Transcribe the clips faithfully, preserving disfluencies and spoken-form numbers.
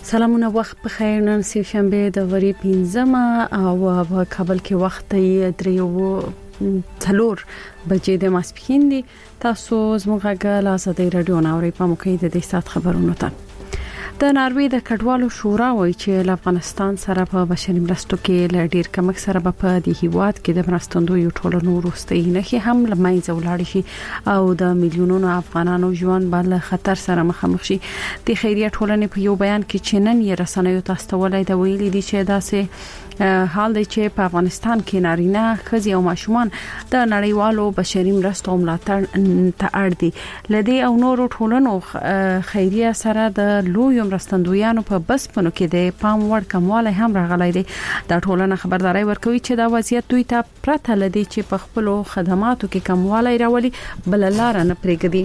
سلامونه وخت په خیر. نن سه شنبه د وری پنځمه او په کابل کې وخت یې دریو څلور بجې د ماسپښین دي. تاسو زموږ غږ له ازادي رادیو ناوړي په موقع د دې سات خبرونو ته. د ناروې د کډوالو شورا وایي چې له افغانستان سره په بشري مرستو کې له ډیر کمک سره په دې هیواد کې د مرستندوی ټولنو وروستي نه هم لمایځ ولاړ شي او د میلیونونو افغانانو ژوند بل خطر سره مخامخ شي. د خیریه ټولنې په یو بیان کې چې نن یې رسنیو ته استولای د ویلي دي چې داسې حال دی چې په افغانستان کې نارینه ښځې او ماشومان د نړیوالو بشري مرستو ملاتړ ته اړ دي. لدی او نورو ټولنو خیریه سره د لوی مرستندویانو په بسپنو کې د پام وړ کمواله هم راغلی دی. دا ټولنه خبرداري ورکوي چې دا وضعیت دوی ته پرته لدی چې په خپل خدماتو کې کمواله راولي بل لار نه پرېږدي.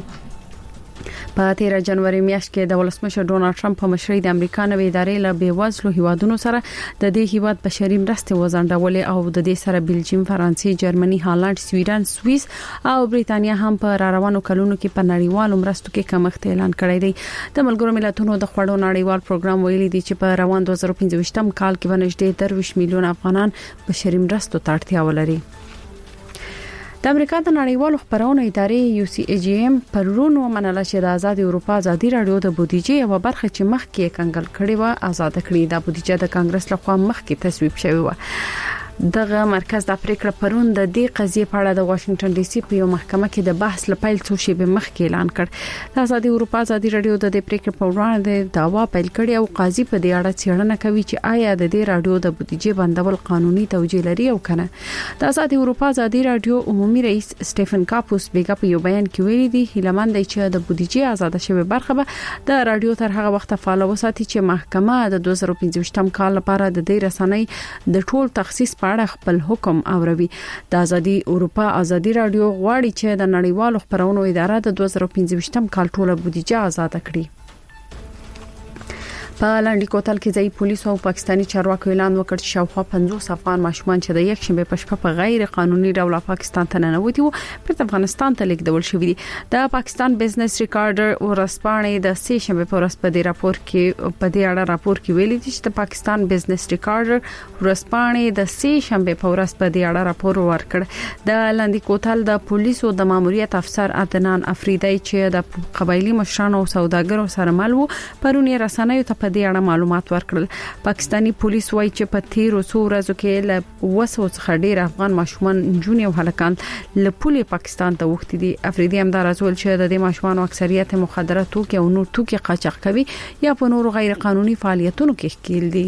په تیره جنوري میاشت کې د ولسمشر ډونالد ټرمپ په مشرۍ د امریکا نوې ادارې له بیوزلو هیوادونو سره د دې هیواد بشري مرستې وزندولې او د دې سره بلجیم، فرانسې، جرمني، هالند، سویډن، سوئیس او بریتانیا هم په روانو کلونو کې په نړیوالو مرستو کې کمښت اعلان کړی دی. د ملګرو ملتونو د خوړو نړیوال پروګرام ویلي دی چې په روان دوه زره پنځه کال کې بنشته درویش میلیون افغانان بشري مرستو ته اړتیا ولري. د امریکا د نړیوالو خبرونو ادارې یو سی ای جی ام پرون ومنله چې د آزاد اروپا ازادي رادیو د بودیجې یو برخه چې مخکې کنګل کړي و آزاد کړي. د بودیجې د کانګرس لخوا مخکې تصویب شوی و. دغه مرکز د پریکړه پرون د دې قضیې په اړه د واشنگټن ډي سي په یو محکمه کې د بحث لپاره څو شی به مخکې اعلان کړ. د آزاد اروپا ازادي رادیو د دې پریکړې په وړاندې دعوا پیل کړې او قاضي په دې اړه څېړنه کوي چې آیا د دې رادیو د بودیجې بندول قانوني توجیه لري او کنه. د آزاد اروپا ازادي رادیو عمومي رئیس سټيفن کاپوس بیګا په یو بیان کې ویلي دی هیلمن دی چې د بودیجې آزاد شوی برخه به د رادیو تر هغه وخت فعال وساتي چې محکمه د دوه زره پنځه کال لپاره د دې رسنۍ د ټول تخصیص په اړه خپل حکم اوروي. د ازادي اروپا ازادي رادیو غواړي چې د نړیوالو خبرونو اداره د دوه زره پنځه کال ټوله بودیجه آزاد کړي. په لاندې کوتل کې ځای پولیس او پاکستاني چارواکو اعلان وکړ چې شاوخوا پنځوس افغان ماشومان چې د یک شنبه په شپه په غیر قانوني ډول پاکستان ته ننوتي وو پر افغانستان ته لیږدول شوی دي. د پاکستان بزنس ریکارډر ورسپانې د سه شنبه په ورځ په دې راپور کې په دې اړه راپور کې ویلي دي چې د پاکستان بزنس ریکارډر ورسپانې د سه شنبه په ورځ په دې اړه راپور ورکړ. د لاندې کوتل د پولیسو د ماموریت افسر عدنان افریدی چې د قبایلی مشرانو او سوداګرو سره مل وو پرونی رسنیو ته په دې اړه معلومات ورکړل. پاکستانی پولیس وایي چې په تیرو څو ورځو کې له وسو څخه ډیر افغان ماشومان جونې او هلکان له پولې پاکستان ته وختي دي. افریدی هم دا راځول چې د دې ماشومان اکثریت مخدرات توکي او نور توکي قاچاق کوي یا په نورو غیر قانوني فعالیتونو کې ښکیل دي.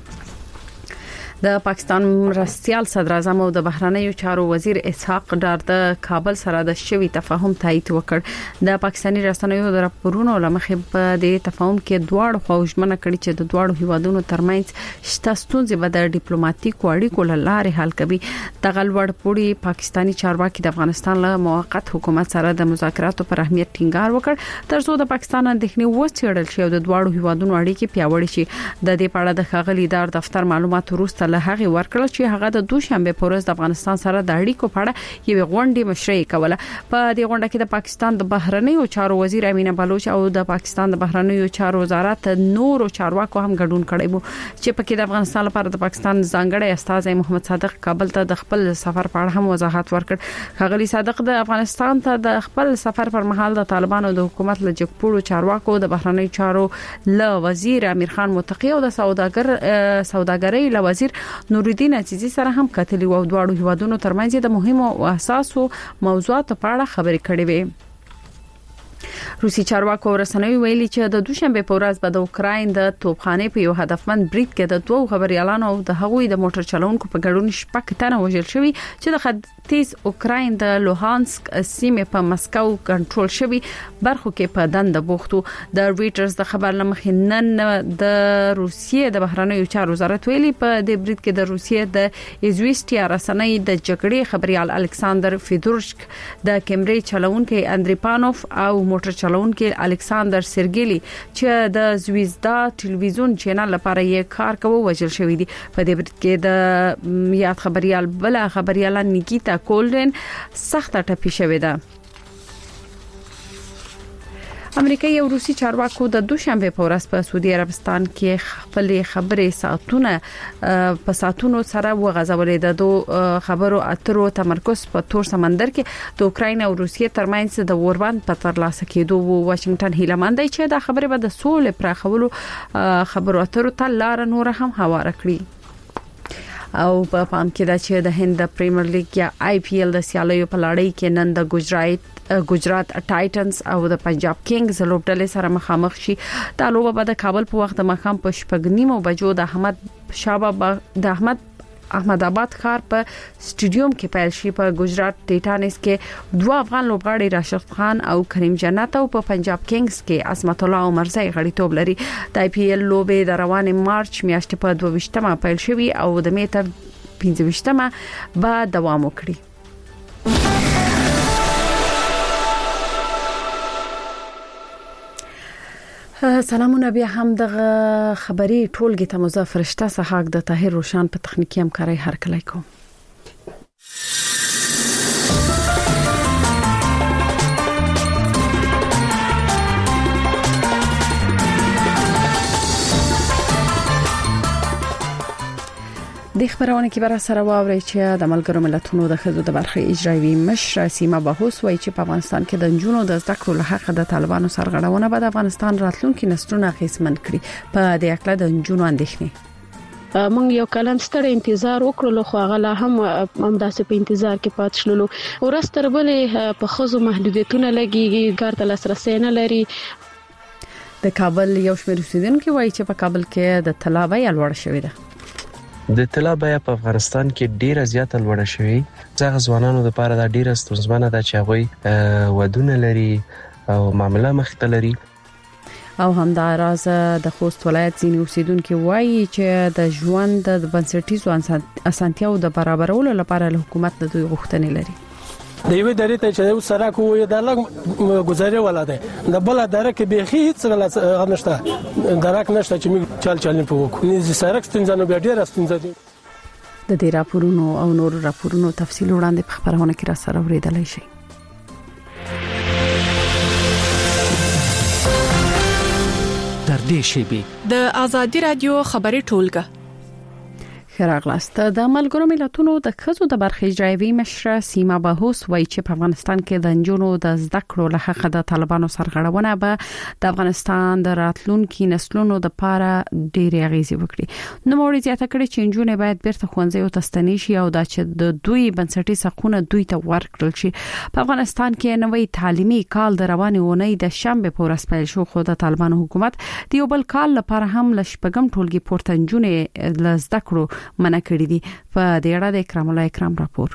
د پاکستان مرستيال صدر اعظم او د بهرنیو چارو وزیر اسحاق ډار د کابل سره د شوی تفاهم تایید وکړ. د پاکستاني رسنیو د راپورونو لمخې په دې تفاهم کې دواړو خواوشمنه کړي چې د دواړو هیوادونو ترمنځ شته ستونزې به د ډیپلوماټیکو اړیکو لارې حل کوي. د غلوړ پوری پاکستاني چارواکي د افغانستان له موقت حکومت سره د مذاکراتو پر اهمیت ټینګار وکړ ترڅو د پاکستان اندېښنې وڅېړل شي او د دواړو هیوادونو اړیکې پیاوړې شي. د دې په اړه د ښاغلي دار دفتر معلومات وروسته له هغه ورکړل چې هغه د دوشنبه په ورځ د افغانستان سره د اړیکو په اړه یو غونډه مشرۍ کوله. په دې غونډه کې د پاکستان د بهرنیو چارو وزیر امینه بلوچ او د پاکستان د بهرنیو چارو وزارت نورو چارواکو هم ګډون کړی وو چې په کې د افغانستان لپاره د پاکستان ځانګړی استازی محمد صادق کابل ته د خپل سفر په اړه هم وضاحت ورکړ. ښاغلي صادق د افغانستان ته د خپل سفر پر مهال د طالبانو د حکومت له جګپوړو چارواکو د بهرنیو چارو له وزیر امیر خان متقی او د سوداګر سوداګرۍ له وزیر نوردین عزیزی سره هم کتلی او دواړو هیوادونو ترمنځ د مهمو او اساسو موضوعاتو په اړه خبرې کړې وې. روسي چارواکو رسنوي ویلي چې د دوشنبه په ورځ به د اوکراین د توپخانې په یو هدفمند برید کې د دوه خبريالانو او د هغوی د موټر چلونکو په ګډون شپږ تنه وژل شوي چې د ختیځ اوکراین د لوهانسک سیمې په مسکو کنټرول شوی برخو کې په دنده بوختو. د رويټرز د خبر لمخې نن د روسیې د بهرنیو چارو وزارت ویلي په دې برید کې د روسیې د ایزویسټیا رسنۍ د جګړې خبريال الکساندر فیدورشک د کیمرې چلونکو اندریپانوف او موټر چلونکو الکساندر سرګیلی چې د زویزدا ټلویزیون چینل لپاره یې کار کوي وژل شوی دی. په دې برید کې د یاد خبريال بل خبريال نیکیتا کولډن سخت ټپي شوی ده. امریکایي او روسي چارواکو د دوشنبه په ورځ په سعودي عربستان کې خپل خبرې ساعتونه په ساعتونو سره وغځولې د دوه خبرو اترو تمرکز په تور سمندر کې د اوکرين او روسیې ترمنځ د وروان په ترلاسه کېدو وو. واشنگټن هیله مند دی چې دا خبره به د سولې پراخولو خبرو اترو ته لار نور هم هواره کړي. او په پام کې دا چې د هند پریمیر لیګ یا آی پی ایل د سیالیو په لړۍ کې نن د ګجرات ګجرات ټایټنز او د پنجاب کینګز لوبډلې سره مخامخ شي. دا لوبه به د کابل په وخت د مخام په شپږ نیمو بجو د احمد شابه د احمد احمد آباد ښار په سټیډیوم کې پیل شي. په ګجرات ټایټنز کې دوه افغان لوبغاړي راشد خان او کریم جنت او په پنجاب کینګز کې عظمت الله عمرزی غړیتوب لري. د آی پی ایل لوبې د روانې مارچ میاشتې په دوه ویشتمه پیل شوي او د می تر پنځه ویشتمه به دوام وکړي. سلامونه بیا هم د خبري ټولګي ته مظفر شته صحاق د طاهر روشان په تخنیکی همکاري هر کله کوم. د خبرونه کې بر سره واوري چې د ملګرو ملتونو د خزو د برخه اجرایي مشر سیما بهوس وایي چې په افغانستان کې د جنونو د زده کړو له حق د طالبانو سرغړونه به د افغانستان راتلونکي نسلونه غیسمن کړي. په دې اړه د جنونو اندېښنې مونږ یو کلم ستړي انتظار وکړو خو هغه لا هم همداسې په انتظار کې پات شلو. ورستر بلې په خزو محدودیتونه لګيږي ګارت لاسرسي نه لري. د کابل یو شمېر اوسیدونکو وایي چې په کابل کې د طلا بیه لوړه شوې ده. د طلا بیه په افغانستان کې ډیره زیاته لوړه شوې. ځکه ځوانانو لپاره دا ډیره ستونزمنه ده چې هغه ودونه لري او معاملې مخته لري. او همدا راز د خوست ولایت ځینې اوسیدونکو وایي چې د ژوند د بنسټیزو اسانتیاو د برابرولو لپاره له حکومت د دوی غوښتنې لري. د یوې درې ته چې سره کوی د لګ گزارې ولاده د بل درې کې به هیڅ غل نشته درک نشته چې موږ چل چل په وکړو نه سره ستنځنو بیا ډیر ستنځدي. د دې راپورونو او نور راپورونو تفصیل وړاندې په خبرونه کې را سره ورېدلای شي. در دې شی به د ازادي رادیو خبري ټولګه خراغلاست. د ملګرو ملتونو د خزو د برخه اجرایي مشر سیما بهوس وایي چې په افغانستان کې د جنونو د زده کړو له حق د طالبانو سرغړونه به د افغانستان د راتلونکي نسلونو د لپاره ډېرې اغیزې وکړي. نو موري زیاته کړي چې جنونه باید بیرته ښوونځي او تستنی شي او دا چې د دوی بنسټي حقوقونه دوی ته ورکړل شي. په افغانستان کې نوې تعلیمي کال د روانې ونې د شنبه په ورځ پیل شو خو د طالبانو حکومت د یو بل کال لپاره هم لشپګم ټولګي پورته جنونه ل زده کړو منع کړی دي. په دې اړه د اکرام الله اکرام راپور.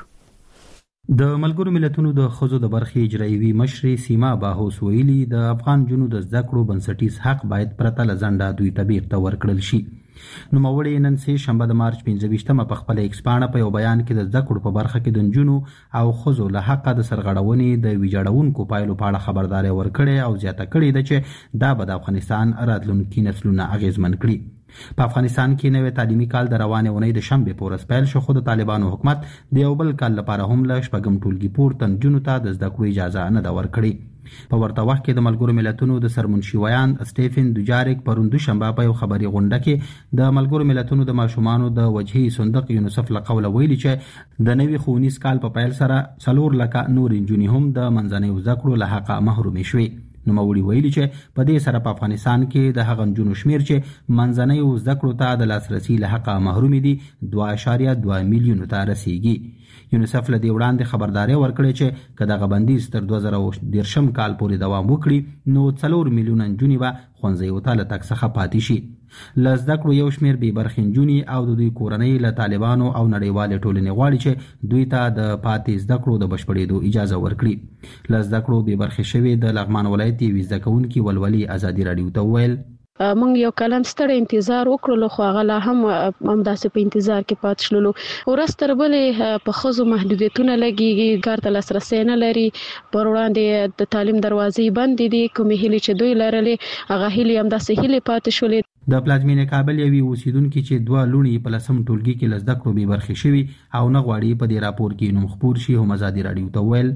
د ملګرو ملتونو د خزو د برخې اجرایي مشر سیما بهوس ویلي د افغان جنونو د زده کړو بنسټیز حق باید پرته لزنده دوی ته بیرته ورکړل شي. نو موري نن سه شنبه د مارچ پنځه ویشتمه په خپل ایکسپانه په یو بیان کې د زده کړو په برخه کې د جنونو او خزو له حق د سرغړونې د ویجاړونکو پایلو په اړه خبرداري ورکړي او زیاته کړي ده چې دا به د افغانستان راتلونکي نسلونه اغیزمن کړي. په افغانستان کې نوې تعلیمي کال د روانې ونې د شنبه په ورځ پیل شو خو د طالبانو حکومت د یو بل کال لپاره هم له شپږم ټولګي پورته جنونو ته د زده کړو اجازه نه دا ورکړي. په ورته وخت کې د ملګرو ملتونو د سرمنشي ویان سټیفن دوجاریک پروند شنبه په یو خبري غونډه کې د ملګرو ملتونو د ماشومانو د وجهي صندوق یونیسف له قوله ویلي چې د نوي ښوونیز کال په پیل سره څلور لکه نور انجونی هم د منځنۍ زده کړو له حقه محروم شوي. نو موري ویلي چې په دې سره په افغانستان کې د هغه جنونو شمیر چې منځنۍ زده کړو ته د لاسرسي له حقه محروم دي دوه اعشاریه دوه میلیون ته رسیدي. یونیسف له دې وړاندې خبرداري ورکړې چې کله غبندیز تر دوه زره دیرشم کال پورې دوام وکړي نو څلور میلیون جنونی به خونځي ته له تک څخه پاتې شي. لزده کړو یو شمیر به برخین جونی او د دوی کورنۍ له طالبانو او نړیوال ټولنې غواړي چې دوی ته د پاتې زده کړو د بشپړېدو اجازه ورکړي. لزده کړو به برخې شوی د لغمان ولایت وی زده کوونکي ولولي ازادي رادیو ته ویل مونږ یو کلم ستړي انتظار وکړو خو هغه لا هم همداسې په انتظار کې پات شلو. ورستر بلې په خزو محدودیتونه لګيږي ګارت لاسرسي نه لري. پر وړاندې د تعلیم دروازې بند دي کومې هلي چې دوی لرلې هغه هلي همداسې هلي پات شولې. د پلازمینې کابل یوي اوسیدونکو چې دوه لونی په لسم ټولګي کې لزده کړو به برخې شوي او نه غواړي په دې راپور کې نوم خبر شي هم ازادي رادیو ته ویل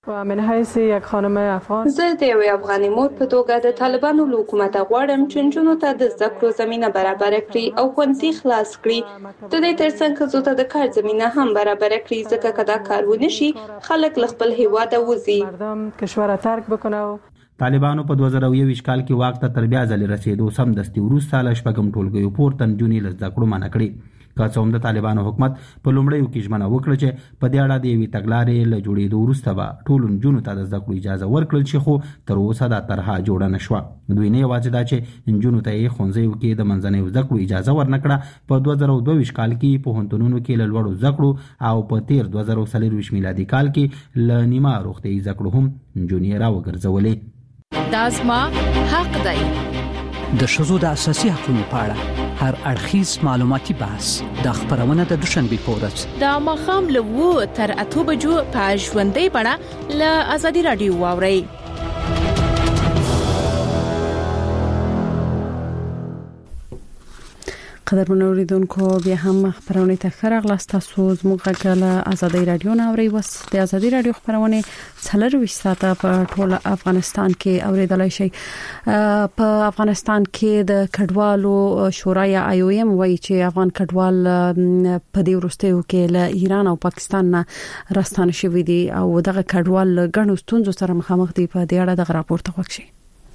من حیث یک خانم افغان زه د یوې افغاني مور په توګه د طالبانو له حکومت غواړم چې نجونو ته د زده کړو زمینه برابر کړي او ښوونځي خلاص کړي. د دې ترڅنګ ښځو ته د کار زمینه هم برابر کړي، ځکه که دا کار ونه شي خلک له خپل هیواده وځي. مردم کشور ترک بکنه. طالبانو په دوه زره یوویشت کال کې واک ته تر بیا ځلې رسیدو سمدستي وروسته له شپږم ټولګیو پورته نجونې له زده کړو منع کړې. که څه هم د طالبانو حکومت په لومړیو کې ژمنه وکړه چې په دې اړه د یوې تګلارې له جوړېدو وروسته به ټولو نجونو ته د زده کړو اجازه ورکړل شي، خو تر اوسه دا طرحه جوړه نه شوه. دوی نه یوازې دا چې نجونو ته یې ښوونځیو کې د منځنیو زده کړو اجازه ورنکړه، په دوه زره دوه ویشت کال کې پوهنتونونو کې له لوړو زده کړو او په تیر دوه زره څلرویشت میلادي کال کې له نیمه روغتیايي زده کړو هم نجونې راوګرځولې. دا زما حق دی. د ښځو د اساسي حقوقو په اړه هر اړخیز معلوماتي بحث د خبرونه د دوشنبه په ورځ د ماښام له اوه تر اته بجو په ژوندۍ بڼه له ازادي رادیو واورئ. قدرمن اوریدونکو بیا هم خبرونه ته خراغلاست. تاسو زموږ غږ ازادي رادیو نه اورئ. وس د ازادي رادیو خبرونه څلور ساعته په ټول افغانستان کې اوریدلای شئ. په افغانستان کې د کډوالو شورای آی او ایم وایي چې افغان کډوال په دې وروستیو کې له ایران او پاکستان نه راستانه شوي دي او دغه کډوال ګڼو ستونزو سره مخامخ دي. په دې اړه د راپور ته وکړئ.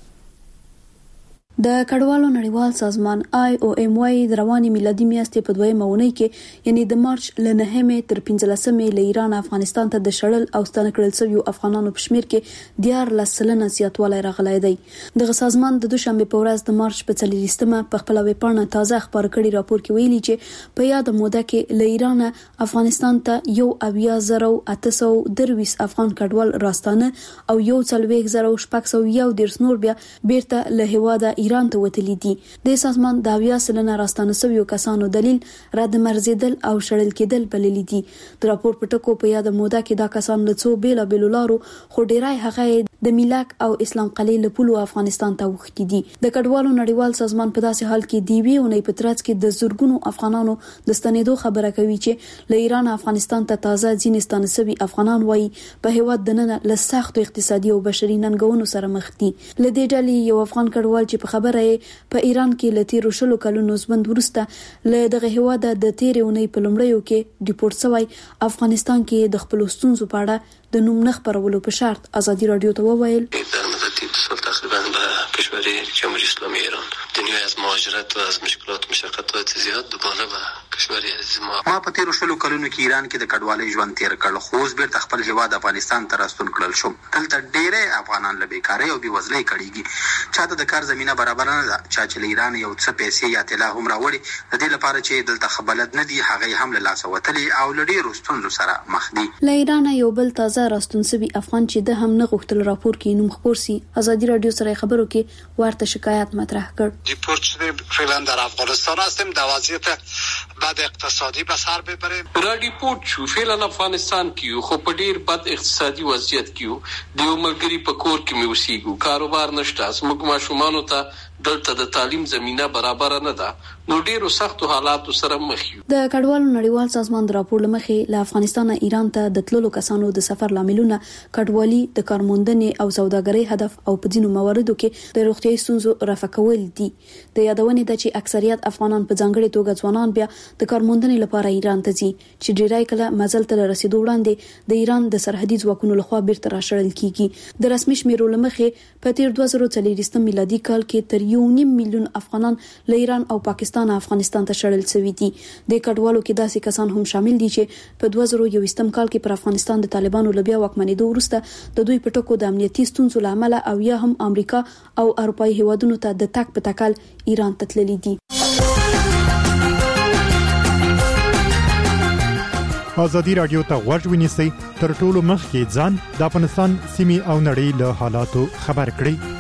د کډوالو نړیوال سازمان آی او ایم وايي د رواني میلادي میاشتې په دویمه اونۍ کې یعنی د مارچ له نهمې تر پنځلسمې له ایران افغانستان ته د شړل او ستنه کړل شوی افغانانو په شمیر کې دیار لسلنه زیاتوالی راغلی دی. دغه سازمان د دوشنبه په ورځ د مارچ په څلوېښتمه په خپل ویبپاڼه تازه خبر کړي راپور کې ویلي چې په یاد موده کې له ایران افغانستان ته یو اویا زره اته سوه درویس افغان کډوال راستانه او یو څلوېښت زره شپږ سوه یو دېرش نور بیا بیرته له هیواده ایران ته وتلی دي. د سازمان د اویا سلنه راستانه شویو کسانو دلیل رد مرزیدل او شړل کېدل بللی دي. د راپور په ټکو په یاد موده کې دا کسان له څو بیل بیل لارو خو ډیرای هغه د میلاک او اسلام قلعه له پولو افغانستان ته وختي دي. د کډوالو نړیوال سازمان په داسې حال کې دی وی اونۍ په ترڅ کې د زورګونو افغانانو د ستنېدو خبره کوي چې له ایران افغانستان ته تازه ځینې ستانه شوي افغانان وایي په هیواد دننه له سختو اقتصادي او بشري ننګونو سره مخ دي. له دې ډلې یو افغان کډوال چې په خبره په ایران کې له تیرو شلو کلونو زمند وروسته له دغه هیواد د تیرې اونۍ په لومړیو کې ډیپورت شوی افغانستان کې د خپل ستونزو په اړه د نوم نه خبرولو په شرط ازادي رادیو ته وویل در مدت اتصال تقریبا به کشور جمهوری اسلامی ایران دنیای از مهاجرت و از مشکلات و مشقات زیاد دوباره به کشور عزیز ما ما په تیرو شلو کلونو کې ایران کې د کډوالۍ ژوند تیر کړ، خو اوس بیرته خپل هیواد افغانستان ته راستون کړل شو. دلته ډېرې افغانان له بیکارۍ او بېوزلۍ کړيږي. چاته د کار زمينه برابر نه ده، چا چې له ایران یو څه پیسې یا طلا هم راوړي د دې لپاره چې دلته خبرت نه دي هغه هم له لاسه وتلي او له ډېرو ستونزو سره مخ دي. له ایران یو بل تازه راستون سوي افغان چې د هم نه غوښتل راپور کې نوم خبر سي ازادي رادیو سره خبرو کې ورته شکایت مطرح کړ. دیپورت شده فعلا در افغانستان هستیم، در وضعیت بد اقتصادی به سر ببریم. را دیپورت شو فعلا افغانستان کیو خو په ډیر بد اقتصادي وضعیت کیو د یو ملګری په کور کې مې اوسېږو، کاروبار نشته، زموږ ماشومانو ته دلته د تعلیم زمينه برابر نه ده، نو ډیرو سختو حالاتو سره مخ یو. د کډوالو نړیوال سازمان د راپور لمخې له افغانستان ایران ته د تللو کسانو د سفر لاملونه کډوالي د کارموندنې او سوداګرۍ هدف او په ځینو مواردو کې د روغتیايي ستونزو رفع کول دي. د یادونې د چې اکثریت افغانان په ځانګړي توګه ځوانان بیا د کارموندنې لپاره ایران ته ځي چې ډیرای کله مزل ته رسیدو وړاندې د ایران د سرحدي ځواکونو لخوا بیرته راشړل کیږي. د رسمي شمیرو لمخې په تیر دوه زره څلوېښت میلادي کال کې تر یو نیم میلیون افغانان له ایران او پاکستان افغانستان ته شړل شوي دي. د کډوالو کې داسې کسان هم شامل دي چې په دوه زره یوویشتم کال کې پر افغانستان د طالبانو له بیا واکمنېدو وروسته د دوی په ټکو د امنیتي ستونزو له امله او یا هم امریکا او اروپایي هیوادونو ته د تک په تکل ایران ته تللي دي. ازادي رادیو ته غوږ ونیسئ، تر ټولو مخکې ځان د افغانستان سیمې او نړۍ له حالاتو خبر کړئ.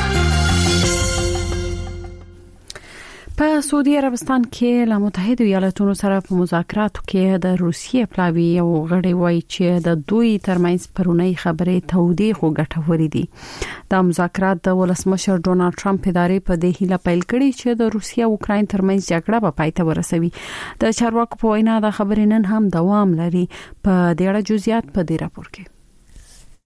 په سعودي عربستان کې له متحده ایالاتونو سره په مذاکراتو کې د روسیې پلاوی او غړي وایي چې د دوی ترمنځ پرونی خبرې تودې خو ګټورې دي. دا مذاکرات د ولسمشر ډونالد ټرمپ ادارې په دې هیله پیل کړي چې د روسیې او اوکراین ترمنځ جګړه به پای ته ورسوي. د چارواکو په وینا دا خبرې نن هم دوام لري. په دې اړه جزئیات په دې راپور کې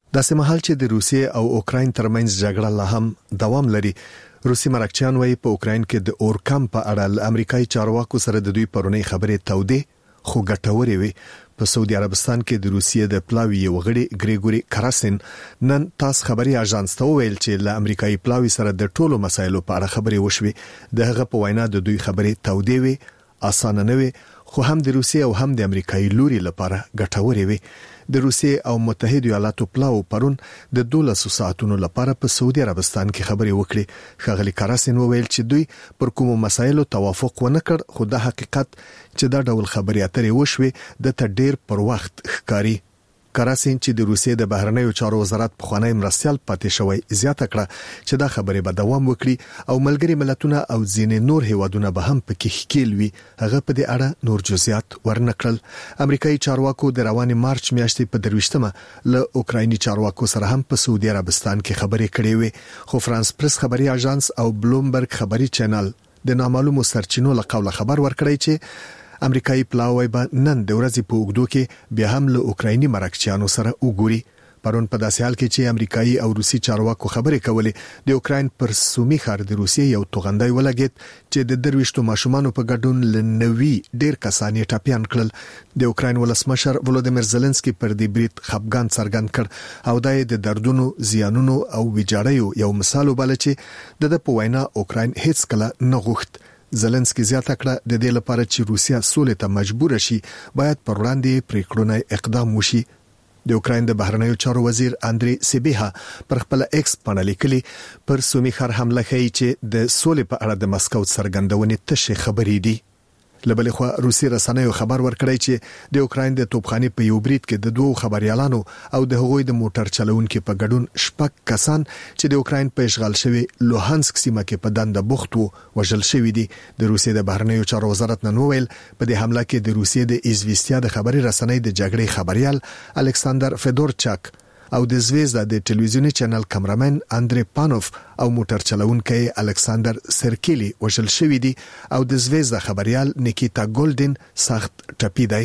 داسې مهال چې د روسیې او اوکرين ترمنځ جګړه لا هم دوام لري، روسي مرکچیان وايي په اوکرين کې د اورکم په اړه امریکایي چارواکو سره د دوی پرونی خبرې تودې خو ګټورې وي. په سعودي عربستان کې د روسیې د پلاوی وغړي ګریګوري کراسن نن تاس خبري اژانس ته ویل چې له امریکایي پلاوی سره د ټولو مسایلو په اړه خبرې وشوي. د هغه په وینا د دوی خبرې تودې وي، اسانه نه وي، خو هم د روسیې او هم د امریکایي لوري لپاره ګټورې وي. د روسیې او متحده ایالاتو پلاو پرون د دولسو ساعتونو لپاره په سعودي عربستان کې خبرې وکړي. ښاغلي کراسن وویل چې دوی پر کومو مسایلو توافق ونه کړ، خو د حقیقت چې دا ډول خبرې اترې وشوي د ته ډیر پر وخت ښکاری. کراسن چې د روسیې د بهرنیو چارو وزارت په خوانی مرستيال پاتې شوی زیاته کړه چې دا خبرې به دوام وکړي او ملګری ملتونه او ځینې نور هیوادونه به هم پکې ښکیل وي. هغه په دې اړه نور جزئیات ورنکړل. امریکایي چارواکو د رواني مارچ میاشتې په درويشتمه له اوکرایني چارواکو سره هم په سعودي عربستان کې خبرې کړې وي، خو فرانس پریس خبري اژانس او بلومبرګ خبري چینل د نامعلومو سرچینو له قوله خبر ورکړی چې امریکایي پلاوی به نن د ورځې په اوږدو کې بیا هم له اوکرایني مرکچیانو سره وګوري. پرون په داسې حال کې چې امریکایي او روسي چارواکو خبرې کولې، د اوکراین پر سومي ښار د روسیې یو توغندای ولګید چې د درويشتو ماشومانو په ګډون لنوي ډیر کسان یې ټاپیان کړل. د اوکراین ولسمشر ولودیمیر زيلنسکي پر دې برید خپګان څرګند کړ او د دردونو، زیانونو او ویجاړیو یو مثال وباله چې د په وینا اوکراین هیڅ کله نه غوښت. زيلنسکي زیاته کړه د دې لپاره چې روسیا سولې ته مجبور شي باید پر وړاندې پریکړونه اقدام وشي. د اوکراین د بهرنیو چارو وزیر اندري سيبيها پر خپل ایکس باندې لیکلي پر سومي خر حمله کوي چې د سولې په اړه د مسکو څرګندونې تشه خبرې دي. لبلې خو روسي رسنیو خبر ورکړی چې د اوکراین د توپخانې په یو برید کې د دوه خبريالانو او د هغوی د موټر چلونکو په ګډون شپږ کسان چې د اوکراین په اشغال شوی لوهانسک سیمه کې په دنده بوخت وو وژل شوی دي. د روسیې د بهرنیو چارو وزارت نن وویل په دې حمله کې د روسیې د ایزویستیا د خبري رسنۍ د جګړې خبريال الکساندر فدورچاک او د زویزدا د ټلویزیونی چینل کیمرامن اندري پانوف او موټر چلونکی الکساندر سرکیلی وژل شوی دي او د زویزدا خبريال نیکیتا ګولډن سخت ټپي دی.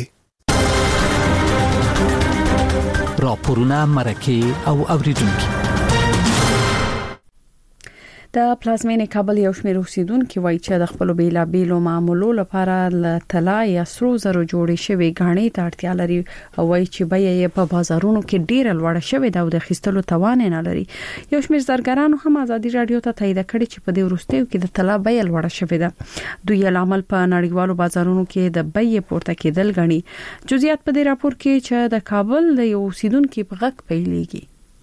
راپورونه مرکه او اوریدونکو د پلازمینې کابل یو شمېر اوسیدونکو وایي چې د خپل بیلا بیلو معاملو لپاره ل طلا یا سرو زرو جوړې شوی غاڼې ته اړتیا لري او وایي چې بیه یې په بازارونو کې ډیره لوړه شوې ده او د خستلو توان نه لري. یو شمېر زرګرانو هم ازادي رادیو ته تایید کړی چې په دې وروستیو کې د طلا بیه لوړه شوې ده. دوی لامل په نړیوالو بازارونو کې د بیې پورته کېدل غني. جزئیات په دې راپور کې چې د کابل د یو اوسیدونکو په غږ پیلېږي.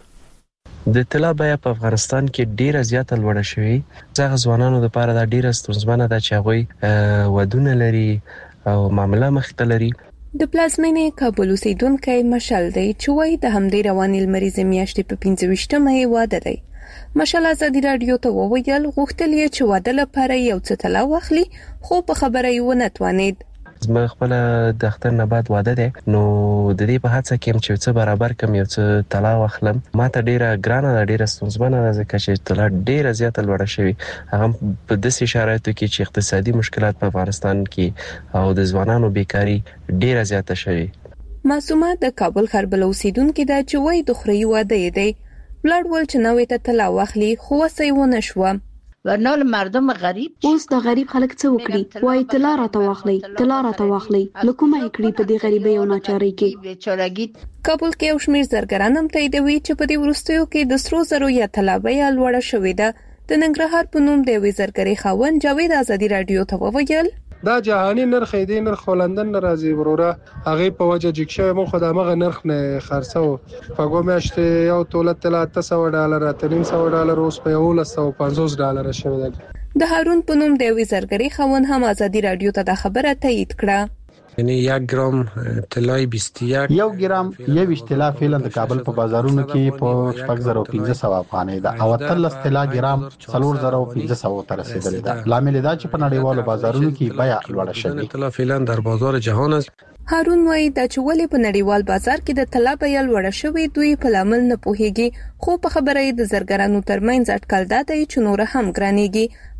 د طلا بیه په افغانستان کې ډیره زیاته لوړه شوې. ځکه ځوانانو لپاره دا ډیره ستونزمنه ده چې هغه ودونه لري او معاملې مخته لري. د پلازمینې کابل اوسیدونکو مشال دی چې وایي د همدې رواني لمریزې میاشتې په پنځه ویشتمه واده دی. مشال ازادي رادیو ته وویل غوښتل یې چې واده لپاره یو څه طلا واخلي خو په خبره یې ونه توانید. زما خپل د اختر نه بعد واده ده، نو د دې په هڅه کې چې څه برابر کم یو څه طلا واخلم. ما ته ډیره ګرانه ده، ډیره ستونزمنه ده ځکه چې طلا ډیره زیاته لوړه شوې، هغه په داسې شرایطو کې چې اقتصادي مشکلات په افغانستان کې او د ځوانانو بیکاری ډیره زیاته شوې. معصومه د کابل خربل اوسیدونکو د چوي د خوري واده دی بلډ ول چې نوې ته طلا واخلي خو وسې ونه شو. ورنال مردم غریب اوس د غریب خلک څه وکړي؟ وای طلا را ته واخلي، طلا را ته واخلي، لکه مې کړی په دې غریبۍ او ناچارۍ کې. کابل کې یو شمېر زرګران هم تاییدوي چې په دې وروستیو کې د سرو زرو یا طلا بیه لوړه شوې ده. د ننګرهار په نوم د یوې زرګرۍ خاوند جاوید ازادي رادیو ته وویل دا جهاني نرخ دی، نرخ لندن ناراضي وروره هغه په وجه جګشه مو خدامه نرخ نه خرڅو. په ګومشت یو توله طلا اته سوه ډالر، اته نیم سوه ډالر، اوس په یو سوه پنځوس ډالر شوی دی. د هارون په نوم د یوې زرګرۍ خاوند هم ازادي رادیو ته د خبره تایید کړه. یعنی یک گرام طلای بیست و یک یو ګرام یو طلا فعلا د کابل په بازارونو کې په شپږ زره پنځه سوه افغانۍ ده او اتلس طلا ګرام څلور زره پنځه سوه ته رسیدلې ده. لامل دا چې په نړیوالو بازارونو کې بیه لوړه شوې. طلا فعلا در بازار جهان است. هارون وایي دا چې ولې په نړیوال بازار کې د طلا بیه لوړه شوې دوی په لامل نه پوهیږي، خو په خبره یې د زرګرانو ترمنځ اټکل دی چې نور هم ګرانېږي.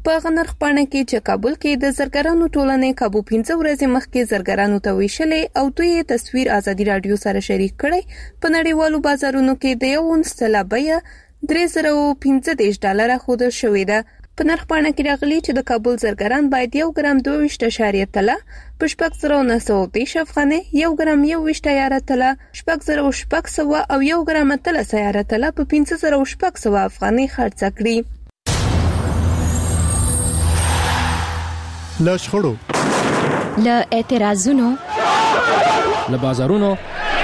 په غنرخ پاڼه کې چې کابل کې د زرګرانو ټولنې کابو پنځه ورځې مخکې زرګرانو ته ویشلې او دوی تصویر ازادي رادیو سره شریک کړي. په نړیوالو بازارونو کې د یو اونس طلا بیه درې زره پنځه دېرش ډالره ښودل شوې ده. په نرخ پاڼه کې راغلي چې د کابل زرګران باید یو ګرام دوه ویشت اعشاریه طلا په شپږ زره نه سوه دېرش افغانۍ، یو ګرام یو ویشت عیاره طلا شپږ زره شپږ سوه او یو ګرام اتلس عیاره طلا په پنځه زره شپږ سوه افغانۍ خرڅ کړي. له شخړو، له اعتراضونو، له بازارونو،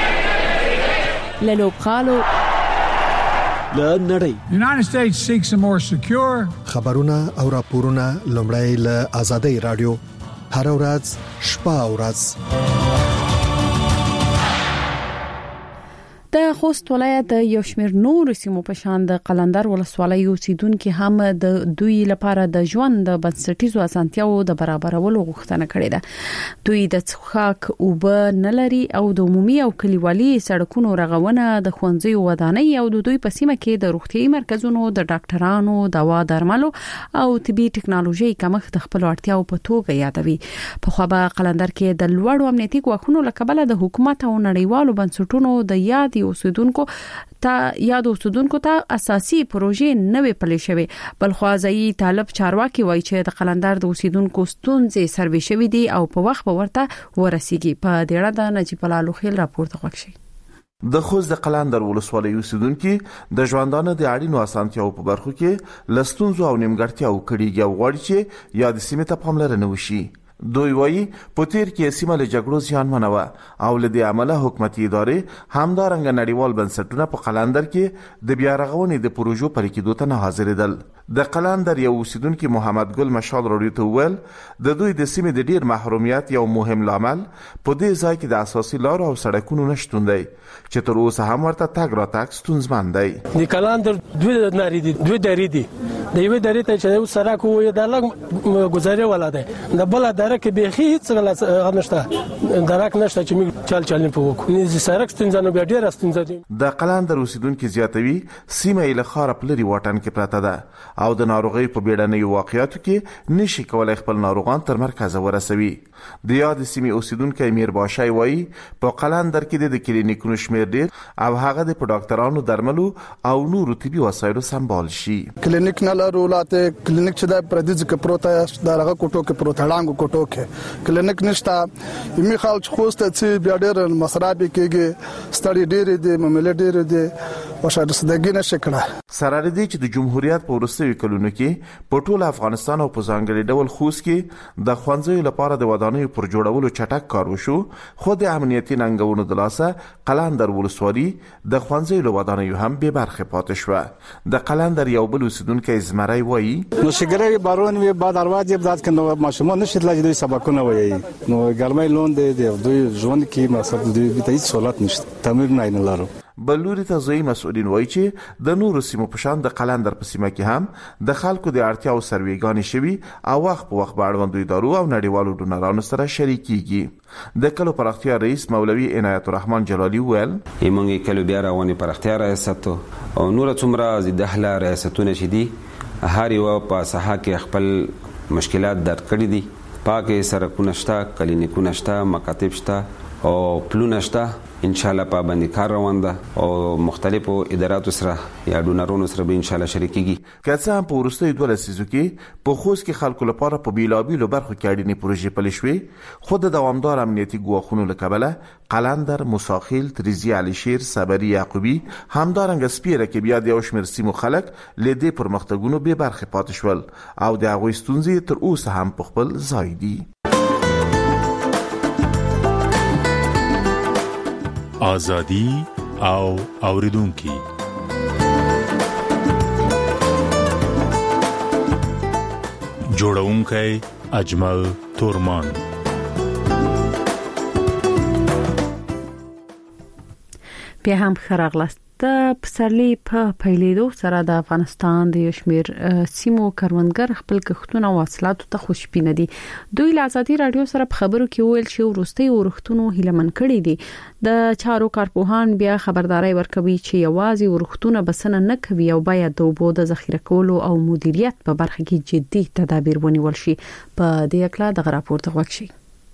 له لوبغالو، له نړۍ. United States seeks a more secure. خبرونه او راپورونه لومړی له آزادۍ رادیو هر ورځ شپه او ورځ. د خوست ولایت د یو شمېر نور سیمو په شان د قلندر ولسوالۍ اوسیدونکو هم د دوی لپاره د ژوند د بنسټیزو اسانتیاو د برابرولو غوښتنه کړې ده. دوی د څښاک اوبه نه لري او د عمومي او کلیوالي سړکونو رغونه، د ښوونځیو ودانۍ او د دوی په سیمه کې د روغتيایي مرکزونو، د ډاکټرانو، دوا درملو او طبي ټکنالوژي کمښت د خپل اړتیاو په توګه یادوي. په خو به قلندر کې د لوړو امنیتي ګواښونو لکبله د حکومت او نړیوالو بنسټونو د یاد اوسیدونکو ته یاد اوسیدونکو ته اساسي پروژې نوې پلي شوې. بل خو ځای طالب چارواکي وایي چې د قلندر د اوسیدونکو ستونزې سروي شوې دي او په وخت به ورته ورسیږي. په دې اړه د نجیب الله لوخیل راپور ته وکړي. د خوست د قلندر ولسوالۍ اوسیدونکو د ژوندانه د اړینو اسانتیاو په برخو کې لستونزو او نیمګړتیاو کړيږي او غواړي چې یاد سیمه ته پاملرنه وشي. دوی وایي په تیر کې سیمه له جګړو زیانمنه وه او له دې عمله حکومتي ادارې همدارنګه نړیوال بنسټونه په قلندر کې د بیا رغونې د پروژو پلي کېدو ته نه حاضرېدل. د قلندر یو اوسیدونکي محمد ګل مشال راډیو ته وویل د دوی د سیمې د ډیر محرومیت یو مهم لامل په دې ځای کې د اساسي لارو او سړکونو نشتون دی چې تر اوسه هم ورته تګ راتګ ستونزمن دی. د قلندر دوی ناری دي دوی درې دي د یوې درې ته چې سړک وي د لګ گزارې ولا دی د بل درک به هیڅ غل نشته درک نشته چې موږ چل چل په وکړو نه سړک ستنځنو بیا ډیر ستنځ دي. د قلندر اوسیدونکو زیاتوي سیمه له خار پلري واټن کې پراته ده او د ناروغي په بیړنۍ واقعیاتو کې نشي کولای خپل ناروغان تر مرکز ورسوي. د یاد سیمه اوسیدونکو امیر باشای وایي په قلندر کې د کلینیکونو شمیر ډیر او هغه د ډاکټرانو درملو او نورو طبي وسایلو سمبال شي. کلینیک نه لرولاته کلینیک چې د پردیز کې پروته دغه کوټو کې پروته لاندې کوټو کې کلینیک نشته یمي خلک خوسته چې بیا ډیر مسرابي کېږي ستړي ډیر دي مملې ډیر دي او شاید صدګی نشه کړه. سره دې چې د جمهوریت په وروستیو کلونو کې په ټول افغانستان او په ځانګړي ډول خوست کې د خوانځي لپاره د ودانیو پر جوړولو چټک کار وشو خو د امنیتي ننګونو د لاسه قلندر ولسوالۍ د خوانځي له ودانیو هم به برخه پاتې شو. د قلندر یو بل اوسیدونکو زمری وایي نو شګری بارون وی بعد اروازه بذات کنه ماشومان نشي تلای دوی سبقونه وایي نو ګرمای لون دی دوی ژوند کې مقصد دوی به هیڅ سہولت نشته تمر نه نه لارو. بلوري ته ځای مسؤلین وایي چې د نورو سیمو په شان د قلندر په سیمه کې هم د خلکو د اړتیاو سرویګانې شوي او وخت په وخت به اړوندو ادارو او نړیوالو ډونرانو سره شریکېږي. د کلو پراختیا رئیس مولوي عنایت الرحمن جلالی ویل یمنګ کلو بیا روانې پراختیا ریاست او نور څومره د دهله ریاستونه چې دي هر یو په ساحه کې خپل مشکلات درک کړي دي. پاکه سرکونه شته، کلینیکونه شته، مکاتب شته او پلونه شته. ان شاء الله پابندي کار روان ده او مختلفو اداراتو سره یا ډونرونو سره به ان شاء الله شریکيږي. که څه هم په وروستیو دوه لسیزو کې په خوست کې خلکو لپاره په بیلابیلو برخو کې اړینې پروژې پلي شوې خو د دوامدار امنیتي ګواښونو له کبله قلندر، موساخیل، تریزی، عليشیر، صبري، یعقوبي همدارنګه سپیره کې بیا د یو شمېر سیمو خلک له دې پرمختګونو به برخه پاتې شول او د هغوی ستونزې تر اوسه هم په خپل ځای دي. آزادی او اوریدونکي جوړونکی اجمل تورمان. بیا هم خراغلاست د پسرلی په پیلېدو سره د افغانستان د یشمیر سیمو کروندګر خپل کښتونه او حاصلات ته خوشبینه دي. دوی له ازادي رادیو سره په خبرو کې ویل چې وروستي ورښتونو هیلمن کړي دي. د چارو کارپوهان بیا خبرداري ورکوي چې یوازې ورښتونه بسنه نه کوي او باید د اوبو د ذخیره کولو او مدیریت په برخه کې جدي تدابیر ونیول شي. په دې اړه د راپور ته وکړئ.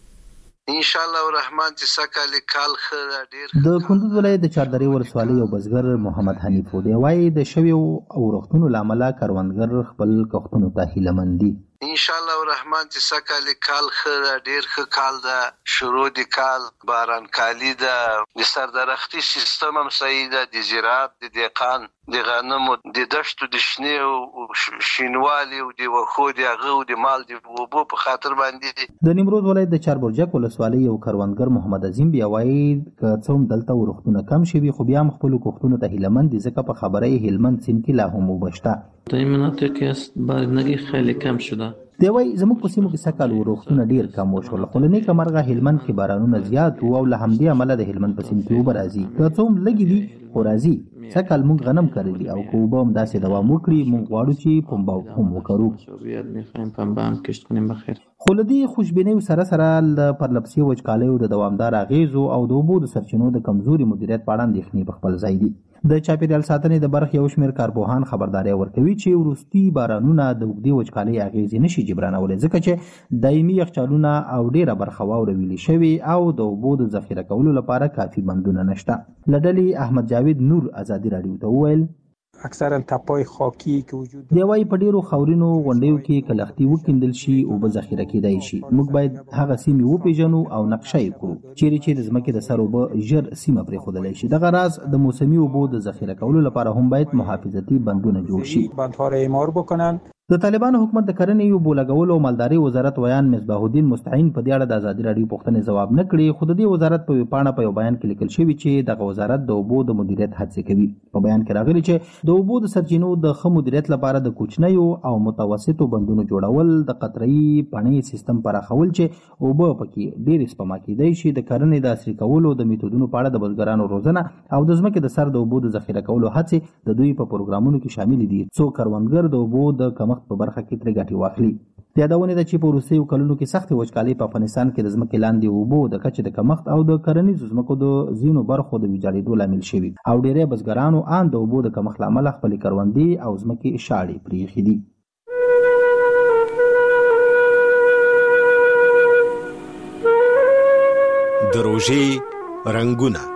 ان شاء الله الرحمن چې سکه کال خره ډیر. د کندوز ولایت د چاردرې ولسوالۍ یو بزګر محمد حنیف دی وايي د شویو او ورښتونو لامل کروندګر خپل کښتونو ته هیلمن دي. ان شاء الله الرحمن چې سکه کال خره ډیر ښه کال ده. شروع د کال باران کالی ده. د سردرختي سیستم هم صحیح ده. د زراعت د دهقان د غنمو د دشتو د شنه او شینوالي او د وخو د هغه او د مال د وبو په خاطر باندې. د نیمروز ولایت د چاربرجک ولسوالۍ یو کروندګر محمد عظیم بیا وايي ک څوم دلته ورښتونه کم شوي خو بیا خپل کښتونو ته هیلمن دي ځکه په خبره هلمند سیند کې لا هم وبشته. در این مناطق است بارندگی خیلی کم شده. دی وايي زموږ په سیمو کې سکهال ورښتونه ډیر کم وشول خو لنی کمرغه هلمند کې بارانونه زیات وو او له همدې عمله د هلمند په سیند کې وبر راځي. که څوم لګي دي خو راځي. سکهال موږ غنم کړی او کو به هم داسې دوام وکړي موږ غواړو چې پنبه هم وکړو. بیاد میخوایم پنبه هم کشت کنیم بخیر. خو لدی خوشبینۍ سره سره د پرلپسې وچکالیو د دوامدار اغیزو او د اوبو د سرچینو د کمزوري مدیریت په اړه اندېښنې په خپل ځای دي. د چاپیریال ساتنې د برخې یو شمېر کارپوهان خبرداري ورکوي چې وروستي بارانونه د اوږدې وچکالۍ اغیزې نشي جبرانولی ځکه چې دایمي یخچالونه او ډیره برخه واوره ویلې شوې او د اوبو د ذخیره کولو لپاره کافي بندونه نشته. له ډلې احمد جاوید نور ازادي راډیو ته وویل اکثرا تپای خاکی که وجود دی وايي په ډیرو خاورینو غونډیو کې کلختي وکیندل شي او به ذخیره کېدای شي. موږ باید هغه سیمې وپیژنو او نقشه یې کړو چیرې چې د ځمکې د سر اوبه ژر سیمه پرېښودلی شي. دغه راز د موسمي اوبو د ذخیره کولو لپاره هم باید محافظتي بندونه جوړ شي. بندها را اعمار بکنن. د طالبانو حکومت د کرنې یو بولګولو او مالداري وزارت ویان مصباح الدین مستعین په دې اړه د ازادي راډیو پوښتنې ځواب نه کړي خو د دې وزارت په ویبپاڼه په یو بیان کې لیکل شوی چې دغه وزارت د اوبو د مدیریت هڅې کوي. په بیان کې راغلي چې د اوبو د سرچینو د ښه مدیریت لپاره د کوچنیو او متوسطو بندونو جوړول د قطره‌يي پڼې سیستم پراخول چې اوبه پکې ډېرې سپما کېدای شي د کرنې د عصري کولو د میتودونو په اړه د بزګرانو روزنه او د ځمکې د سر د اوبو د ذخیره کولو هڅې د دوی په پروګرامونو کې شامل دي څو کروندګر د اوبو د کمښت په برخه کې ګټي واخلي. د یادونه ده چې په وروستیو کلونو کې سختې وچکالۍ په افغانستان کې د ځمکې لاندې اوبو د کچې د کمښت او د کرنیزو ځمکو د ځینو برخو د ویجاړېدو لامل شوي او ډېری بزګرانو ان د اوبو د کمښت له امله خپلې کروندې او ځمکې شاړې پرېښې دي. د روژې رنګونه.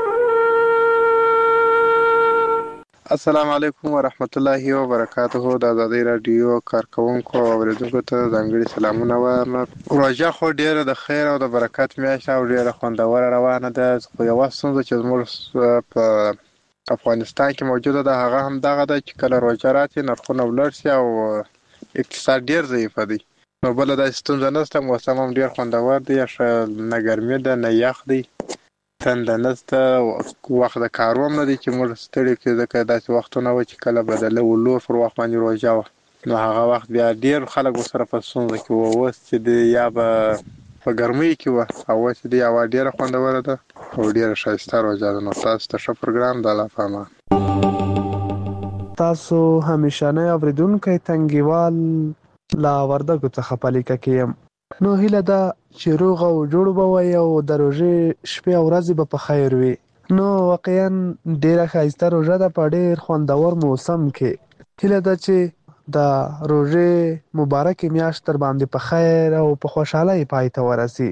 السلام علیکم ورحمت الله وبرکاته. د ازادي رادیو کارکونکو او اوریدونکو ته ځانګړي سلامونه وایم. روژه خو ډیره د خیر او د برکت میاشت او ډیره خوندوره روانه ده. خو یوه ستونزه چې زموږ په افغانستان کې موجوده ده هغه هم دغه ده چې کله روژه راشي نرخونه ولوړ شي او اقتصاد ډیر ضعیفه دی. نو بله داسې ستونزه نشته. موسم هم ډیر خوندور دی. ښه نه ګرمي ده نه یخ دی. تنده نشته. وخت د کار هم نه دی چې موږ ستړي کړي ځکه داسې وختونه وو چې کله به د لور پر وخت باندې روژه وه نو هغه وخت بیا ډېر خلک ورسره په ستونزه کې وو. اوس چې دی یا به په ګرمۍ کې وه او اوس چې دی هوا ډېره خوندوره ده او ډېره ښایسته روژه ده. نو تاسو ته ښه پروګرام د الله په امان. تاسو همیشنی اورېدونکی تنګیوال له وردګو څخه په لیکه کې یم. نو هیله ده چې روغ او جوړ به وي او د روژې شپې او ورځې به په خیر وي. نو واقعا ډیره ښایسته روژه ده په ډیر خوندور موسم کې. هیله ده چې د روژې مبارکې میاشت تر باندې په خیر او په خوشحالۍ پای ته ورسي.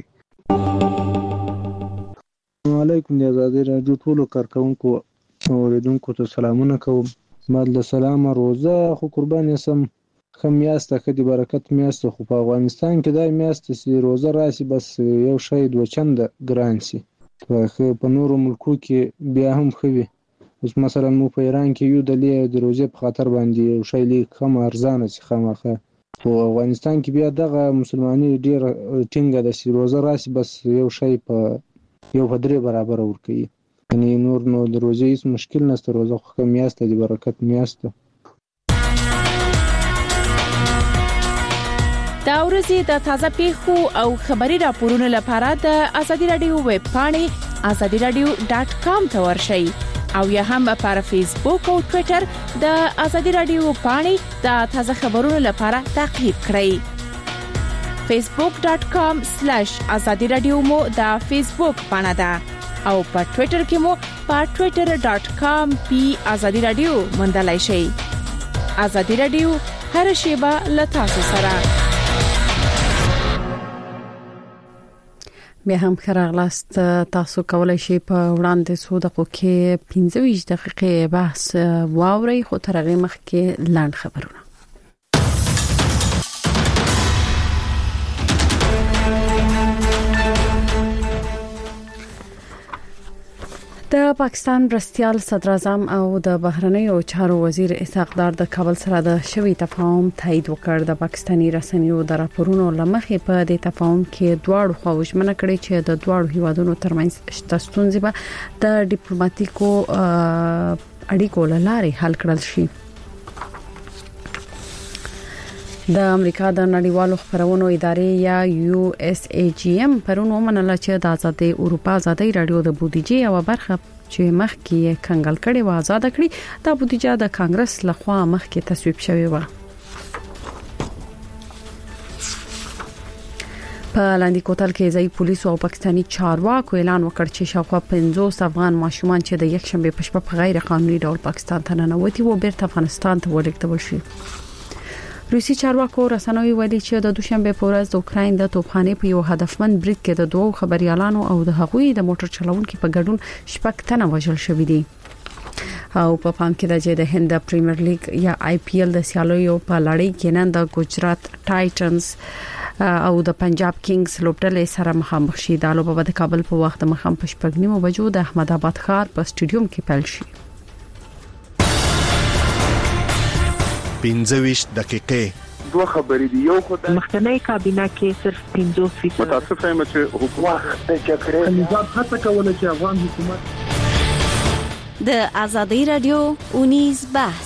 السلام علیکم. د ازادي راډیو ټولو کارکونکو او اوریدونکو ته سلامونه کوم. زما د سلامه روژه خو قربان یسم. ښه میاشته ښه د برکت میاشته خو په افغانستان کې دا میاشته چې روژه راشي بس یو شی دوه چنده ګران شي. په نورو ملکو کې بیا هم ښه وي. اوس مثلا مو په ایران کې یو دلې د روژې په خاطر باندې یو شی لیک کم ارزانه شي خامخا. په افغانستان کې بیا دغه مسلمانۍ ډېره ټینګه ده چې روژه راشي بس یو شی په یو په درې برابره ورکوي. یعنې نور نو د روژې هېڅ مشکل نشته. روژه خو ښه میاشته د برکت میاشته. دا ورځې د تازه پیښو او خبري راپورونو لپاره د ازادي رادیو ویب پاڼې ازادي رادیو ډاټ کام ته ورشئ. او یا هم پر فیسبوک او ټوئیټر د ازادي رادیو باندې د تازه خبرونو لپاره تعقیب کړئ. facebook dot com slash azadi radio مو د فیسبوک باندې ده او په ټوئیټر کې مو په twitter dot com پی ازادي رادیو موندلای شئ. ازادي رادیو هر شیبه له تاسو سره. بیا هم خراغلاست تاسو کولای شئ په وړاندې څو دقیقو کې پنځه ویشت دقیقې بحث واورئ خو تر هغه مخکې لاند خبرونه. د پاکستان مرستیال صدر اعظم او د بهرنیو چارو وزیر اسحاق دار د کابل سره د شوی تفاهم تایید وکړ. د پاکستاني رسنیو د راپورونو لمخې په دې تفاهم کې دواړو خواوو ژمنه کړې چې د دواړو هیوادونو ترمنځ شته ستونزې به د ډیپلوماټیکو اړیکو له لارې حل کړل شي. د امریکا د نړیوالو خبرونو ادارې یا یو اس ای جی ام پرون ومنل چې د آزادې اروپا آزادې رادیو د بودیجې او برخه چې مخکې کنګل کړي و آزاد کړي. د بودیجه د کانګرس لخوا مخکې تصویب شوی و. په لاندې کوتل کې ځای پولیسو او پاکستاني چارواکو اعلان وکړ چې شاوخوا پنځوس افغان ماشومان چې د یک شنبه په شپه په غیر قانوني ډول پاکستان ته ننوتي وو بیرته افغانستان ته ولېږدول شي. روسي چارواکو رسنوي ویلي چې د دوشنبه په ورځ د اوکراین د توپخانې په یو هدفمند برید کې د دوه خبريالانو او د هغوی د موټر چلوونکو په ګډون شپږ تنه وژل شوي دي. او په پام کې راځي د هند پریمیر لیګ یا آی پی ایل د سیالیو په لړۍ کې نن د ګجرات ټایټنز او د پنجاب کینګز لوبډلې سره مخامخ شي. د لوبه د کابل په وخت مخام په شپږ نیمو بجو د احمد آباد ښار په سټیډیوم کې پیل شي. پنځه ویشت دقیقې دوه خبرې دي. یو خو د مخکنی کابینه کې صرف پنځوس فیصد متاسفه یم چې حکومت د جګړې نظام هڅه کوله چې افغان حکومت د ازادي رادیو اونیز بحث.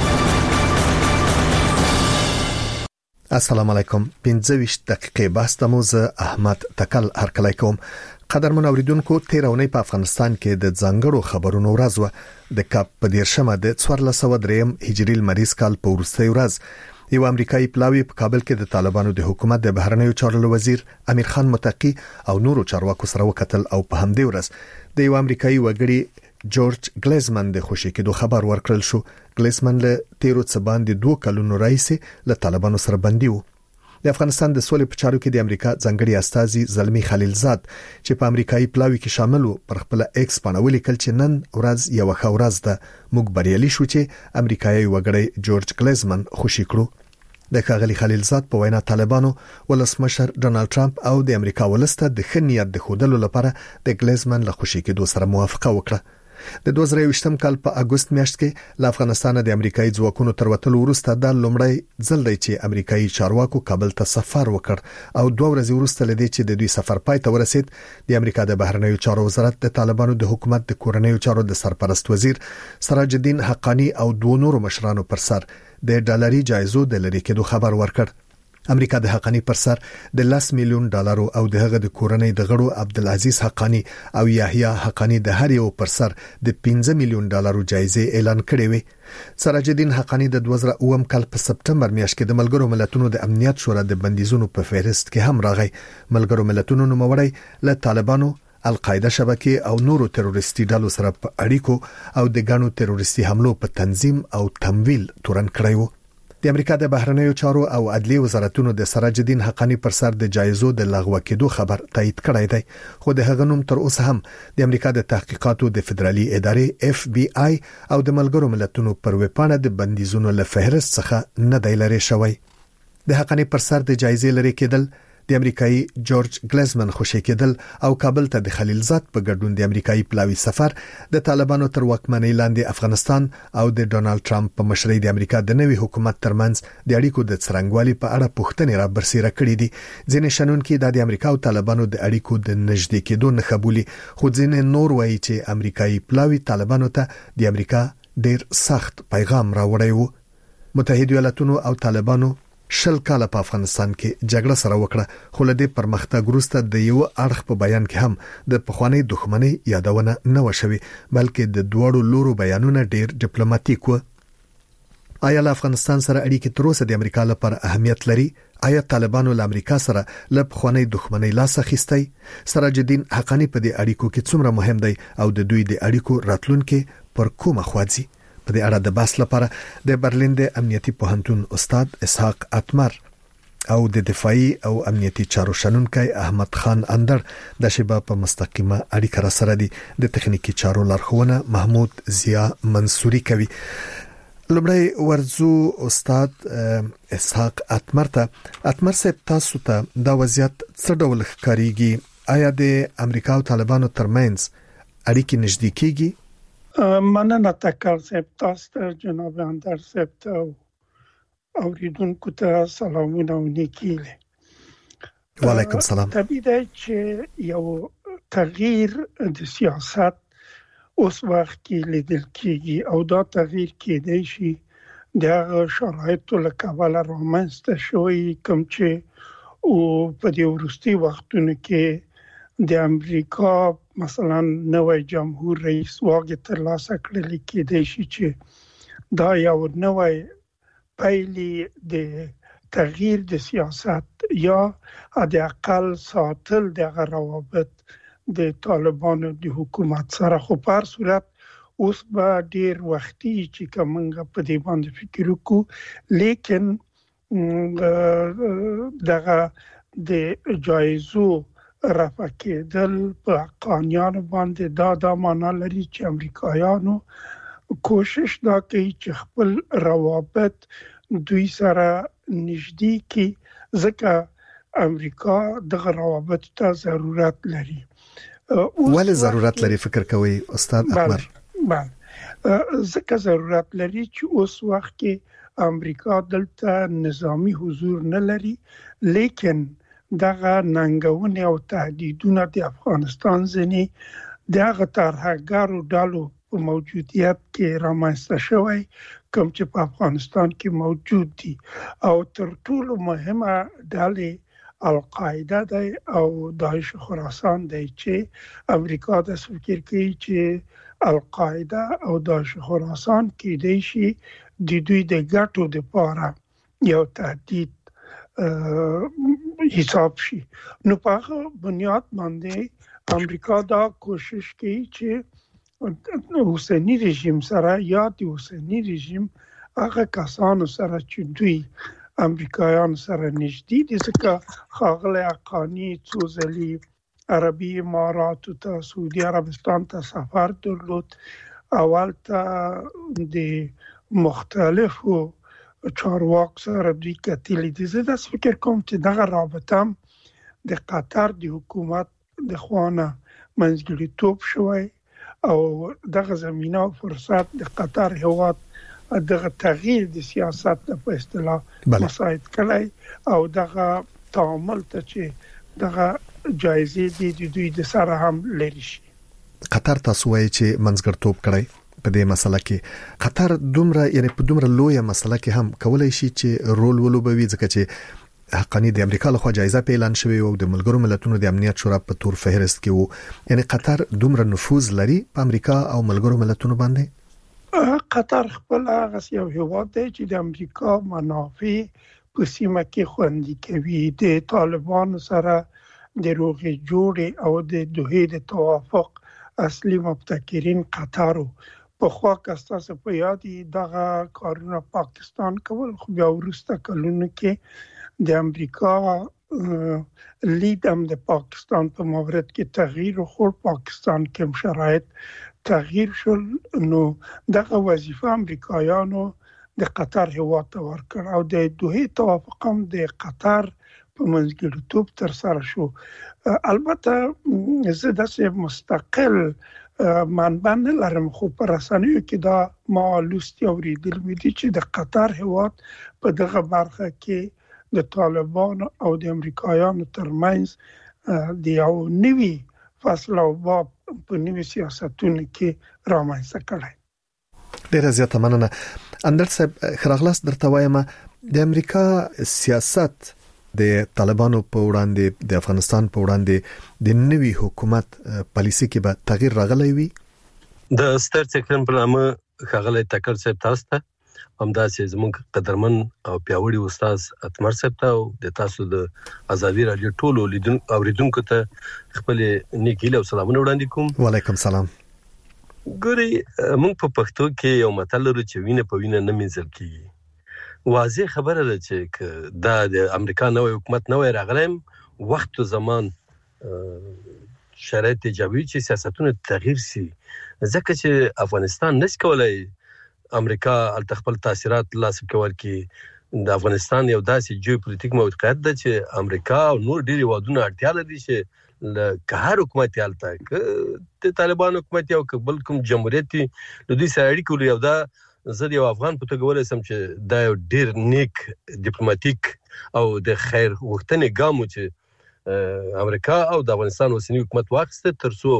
السلام علیکم. پنځه ویشت دقیقې بحث د موزه احمد تکل هرکلی کوم. قدرمن اوریدونکو تیرونی په افغانستان کې د ځانګړو خبرونو ورځ و. د کاپ په دیرشمه د څوارلس سوه دریم هجری لمریز کال په وروستۍ ورځ یو امریکایي پلاوی په کابل کې د طالبانو د حکومت د بهرنیو چارو وزیر امیر خان متقی او نورو چارواکو سره وکتل او په همدې ورځ د یو امریکایي وګړي جورج ګلیزمن د خوشی کېدو خبر ورکړل شو. ګلیزمن له تیرو څه باندې دوه کلونو راهیسې له طالبانو سره بندي و. د افغانستان د سولې په چارو کې د امریکا ځانګړي استازي زلمی خلیلزاد چې په امریکایي پلاوی کې شامل وو پر خپل ایکس باندې ولیکل چې نن ورځ یو ښه ورځ ده. موږ بریالي شو چې امریکایي وګړي جورج ګلیزمن خوشی کړو. د ښاغلي خلیلزاد په وینا طالبانو ولسمشر ډونالد ټرمپ او د امریکا ولسته د ښه نیت د خودلو لپاره د ګلیزمن له خوشی کېدو سره موافقه وکړه. د دوه زره یوویشتم کال په اگست میاشت کې له افغانستان د امریکایي ځواکونو تر وتلو وروسته د لومړی ځل دی چې امریکایي چارواکو کابل ته سفر وکړ او دوه ورځې وروسته لدی چې د دوی سفر پای ته ورسید د امریکا د بهرنیو چارو وزارت د طالبانو د حکومت د کورنیو چارو د سرپرست وزیر سراج الدین حقانی او دوه نورو مشرانو پر سر د ډالري جایزو د لری کېدو خبر ورکړ. امریکا د حقانی پر سر د لاس میلیون ډالرو او دغه د کورنۍ د غړو عبدالعزیز حقانی او یحیی حقانی د هر یو پر سر د پنځه میلیون ډالرو جایزه اعلان کړې وي. سراج الدین حقانی د دوه زره اووم کال په سپټمبر میاشت کې د ملګرو ملتونو د امنیت شورا د بندیزونو په فهرست کې هم راغی. ملګرو ملتونو نوموړی له طالبانو، القاعده شبکې او نورو تروریستي ډلو سره په اړیکو او د ګڼو تروریستي حملو په تنظیم او تمویل تورن کړی و. د امریکا د بهرنیو چارو او عدلیه وزارتونو د سراج الدین حقانی پر سر د جایزو د لغوه کېدو خبر تایید کړی دی. خو د هغه نوم تر اوسه هم د امریکا د تحقیقاتو د فدرالي ادارې اف بی آی او د ملګرو ملتونو پر وپاڼه د بندیزونو له فهرست څخه نه دی لري شوی. د حقانی پر سر د جایزې لري کېدل، د امریکایي جورج ګلیزمن خوشی کېدل او کابل ته د خلیلزاد په ګډون د امریکایي پلاوی سفر د طالبانو تر واکمنۍ لاندې افغانستان او د ډونالد ټرمپ په مشرۍ د امریکا د نوي حکومت ترمنځ د اړیکو د څرنګوالي په اړه پوښتنې را برسېره کړې دي. ځینې شنونکي د امریکا او طالبانو د اړیکو د نږدې کېدو نه خبولي، خو ځینې نور وایي چې امریکایي پلاوی طالبانو ته د امریکا ډېر سخت پیغام راوړی و. متحده ایالاتونو او طالبانو شل کال په افغانستان کې جګړه سره وکړه خو لدې پرمختګ وروسته د یو اړخ په بیان کې هم د پخوانی دښمنۍ یادونه نه وشوي بلکې د دوړو لورو بیانونه ډیر ډیپلوماټیک و. آیا له افغانستان سره اړیکې تر اوسه د امریکا لپاره اهمیت لري؟ آیا طالبانو له امریکا سره له پخوانی دښمنۍ لاس اخیستی؟ سراج الدین حقانی په دې اړیکو کې څومره مهم دی او د دوی د اړیکو راتلونکي پر کومه خواځي؟ په دې اړه د بحث لپاره د برلین د امنیتي پوهنتون استاد اسحاق اتمر او د دفاعي او امنیتي چارو شنونکي احمد خان اندر د شبا په مستقیمه اړیکه را سره دي. د تخنیکی چارو لارښوونه محمود ضیا منصوري کوي. لومړی ورزو استاد اسحاق اتمر ته اتمر صاحب تاسو ته دا وضعیت څه ډول ښکاریږي؟ آیا د امریکا او طالبانو ترمنځ اړیکې نږدې کیږي؟ مننه تکل صاحب، تاسو ته جناب اندر صاحب ته اوریدونکو ته سلامونه او نیکیله. وعلیکم سلام. طبیعي ده چې یو تغییر د سیاست اوس وخت کې لیدل کیږي او دا تغییر کېدای شي د شرایطو له کبله رامنځته شوی کوم چې او په دې وروستي وختونو کې د امریکا مثلا نوې جمهور رئیس واګه تر لاسه کړل کېدای شي چې دا یو نوې پیلې د تغییر د سیاست یا د اقل ساتل د روابط د طالبانو د حکومت سره. خو په هر صورت اوس به ډیر وختي چې کومه په دې باندې فکر وکړو، لیکن دغه د جایزو رفع کېدل په قانیانو باندې دا دا معنا لري چې امریکایانو کوشش دا کوي چې خپل روابط دوی سره نږدې کړي، ځکه امریکا دغه روابط ته ضرورت لري. ولې ضرورت لري فکر کوي استاد اتمر؟ بله ځکه ضرورت لري چې اوس وخت کې امریکا دلته نظامی حضور نه لري، لیکن دغه ننګونې او تهدیدونه د افغانستان ځینې دغه ترهګرو ډلو په موجودیت کې رامنځته شوی کوم چې په افغانستان کې موجود دي او تر ټولو مهمه ډلې القاعده دی او داعش خراسان دی چې امریکا د فکر کوي چې القاعده او داعش خراسان کې دی شي د دوی د ګټو لپاره یو تهدید حساب شي. نو په هغه بنیاد باندې امریکا دا کوشش کوي چې اوسنی رژیم سره یا د اوسنی رژیم هغه کسانو سره چې دوی امریکایان سره نږدې دي، ځکه ښاغلی حقانی څو ځلې عربي اماراتو ته سعودي عربستان ته سفر درلود، اول ته د مختلفو چارواکو سره دوی کتلي دي. زه داسې فکر کوم چې دغه رابطه د قطر د حکومت د خوانه منځګړیتوب شوی او دغه زمینه او فرصت د قطر هیواد دغه تغییر د سیاست په اصطلاح مساعد کړی او دغه تعامل ته چې دغه جایزې دي د دوی د سره هم لري شي. قطر تاسو وایي چې منځګړیتوب کړی په دې مسله کې، قطر دومره یعنی په دومره لویه مسله کې هم کولای شي چې رول ولوبوي، ځکه چې حقانی د امریکا لخوا جایزه په اعلان شوی او د ملګرو ملتونو د امنیت شورا په تور فهرست کې وو. یعنی قطر دومره نفوذ لري په امریکا او ملګرو ملتونو باندې؟ قطر خپل هغه یو هیواد دی چې د امریکا منافع په سیمه کې خوندي کوي. د طالبانو سره د روغې جوړې او د دوحې د توافق اصلي مبتکرین قطرو په خوا کستاسه په یادي دغه کارونه پاکستان کول، خو بیا وروسته کلونو کې د امریکا لید هم د پاکستان په مورد کې تغییر خور، پاکستان کې شرایط تغییر شول، نو دغه وظیفه امریکایانو د قطر هیواد ته ورکړ او د دوحې توافق هم د قطر په منځګړیتوب تر سره شو. البته زه داسې مستقل منبع نه لرم، خو په رسنیو کې دا ما لوستي اوریدل مې دي چې د قطر هیواد په دغه برخه کې د طالبانو او د امریکایانو ترمنځ د یو نوي فصل او باب په نوي سیاستونو کې رامنځته کړی. ډیره زیاته مننه. اندر صاحب خراغلاس درته وایم د امریکا سیاست د طالبانو په وړاندې د افغانستان په وړاندې د نوي حکومت پالیسي کې به تغییر راغلی وي؟ د ستر څکرن په نامه ښاغلی ټکر صاحب تاسو ته همداسې زموږ قدرمن او پیاوړي استاد اتمر صاحب ته او د تاسو د ازادي رادیو ټولو لیدونکو اوریدونکو ته خپل نیکی له سلامونه وړاندې کوم. وعلیکم سلام. ګوري موږ په پښتو کې یو متل لرو چې وینه په وینه نه مینځل کیږي. واضح خبره ده چې دا د امریکا نوې حکومت نوې راغلم وخت او زمان شرایط ایجابي چې سیاستونه تغییر شي ځکه چې افغانستان نس کولای امریکا التخپل تاثیرات لاسب کول کې د افغانستان یو داسې جیوپولیټیک موقعیت ده چې امریکا او نور ډیری وادونه اړتیا لري چې له هر حکومت یالته ک د طالبان حکومت یو بل کوم جمهوریت د دوی سره اړیکې لري او دا زه یو افغان په توګه ولې سم چې دا یو ډیر نیک ډیپلوماټیک او د خیر وختنې ګامو چې امریکا او د افغانستان اوسنی حکومت واخیسته ترڅو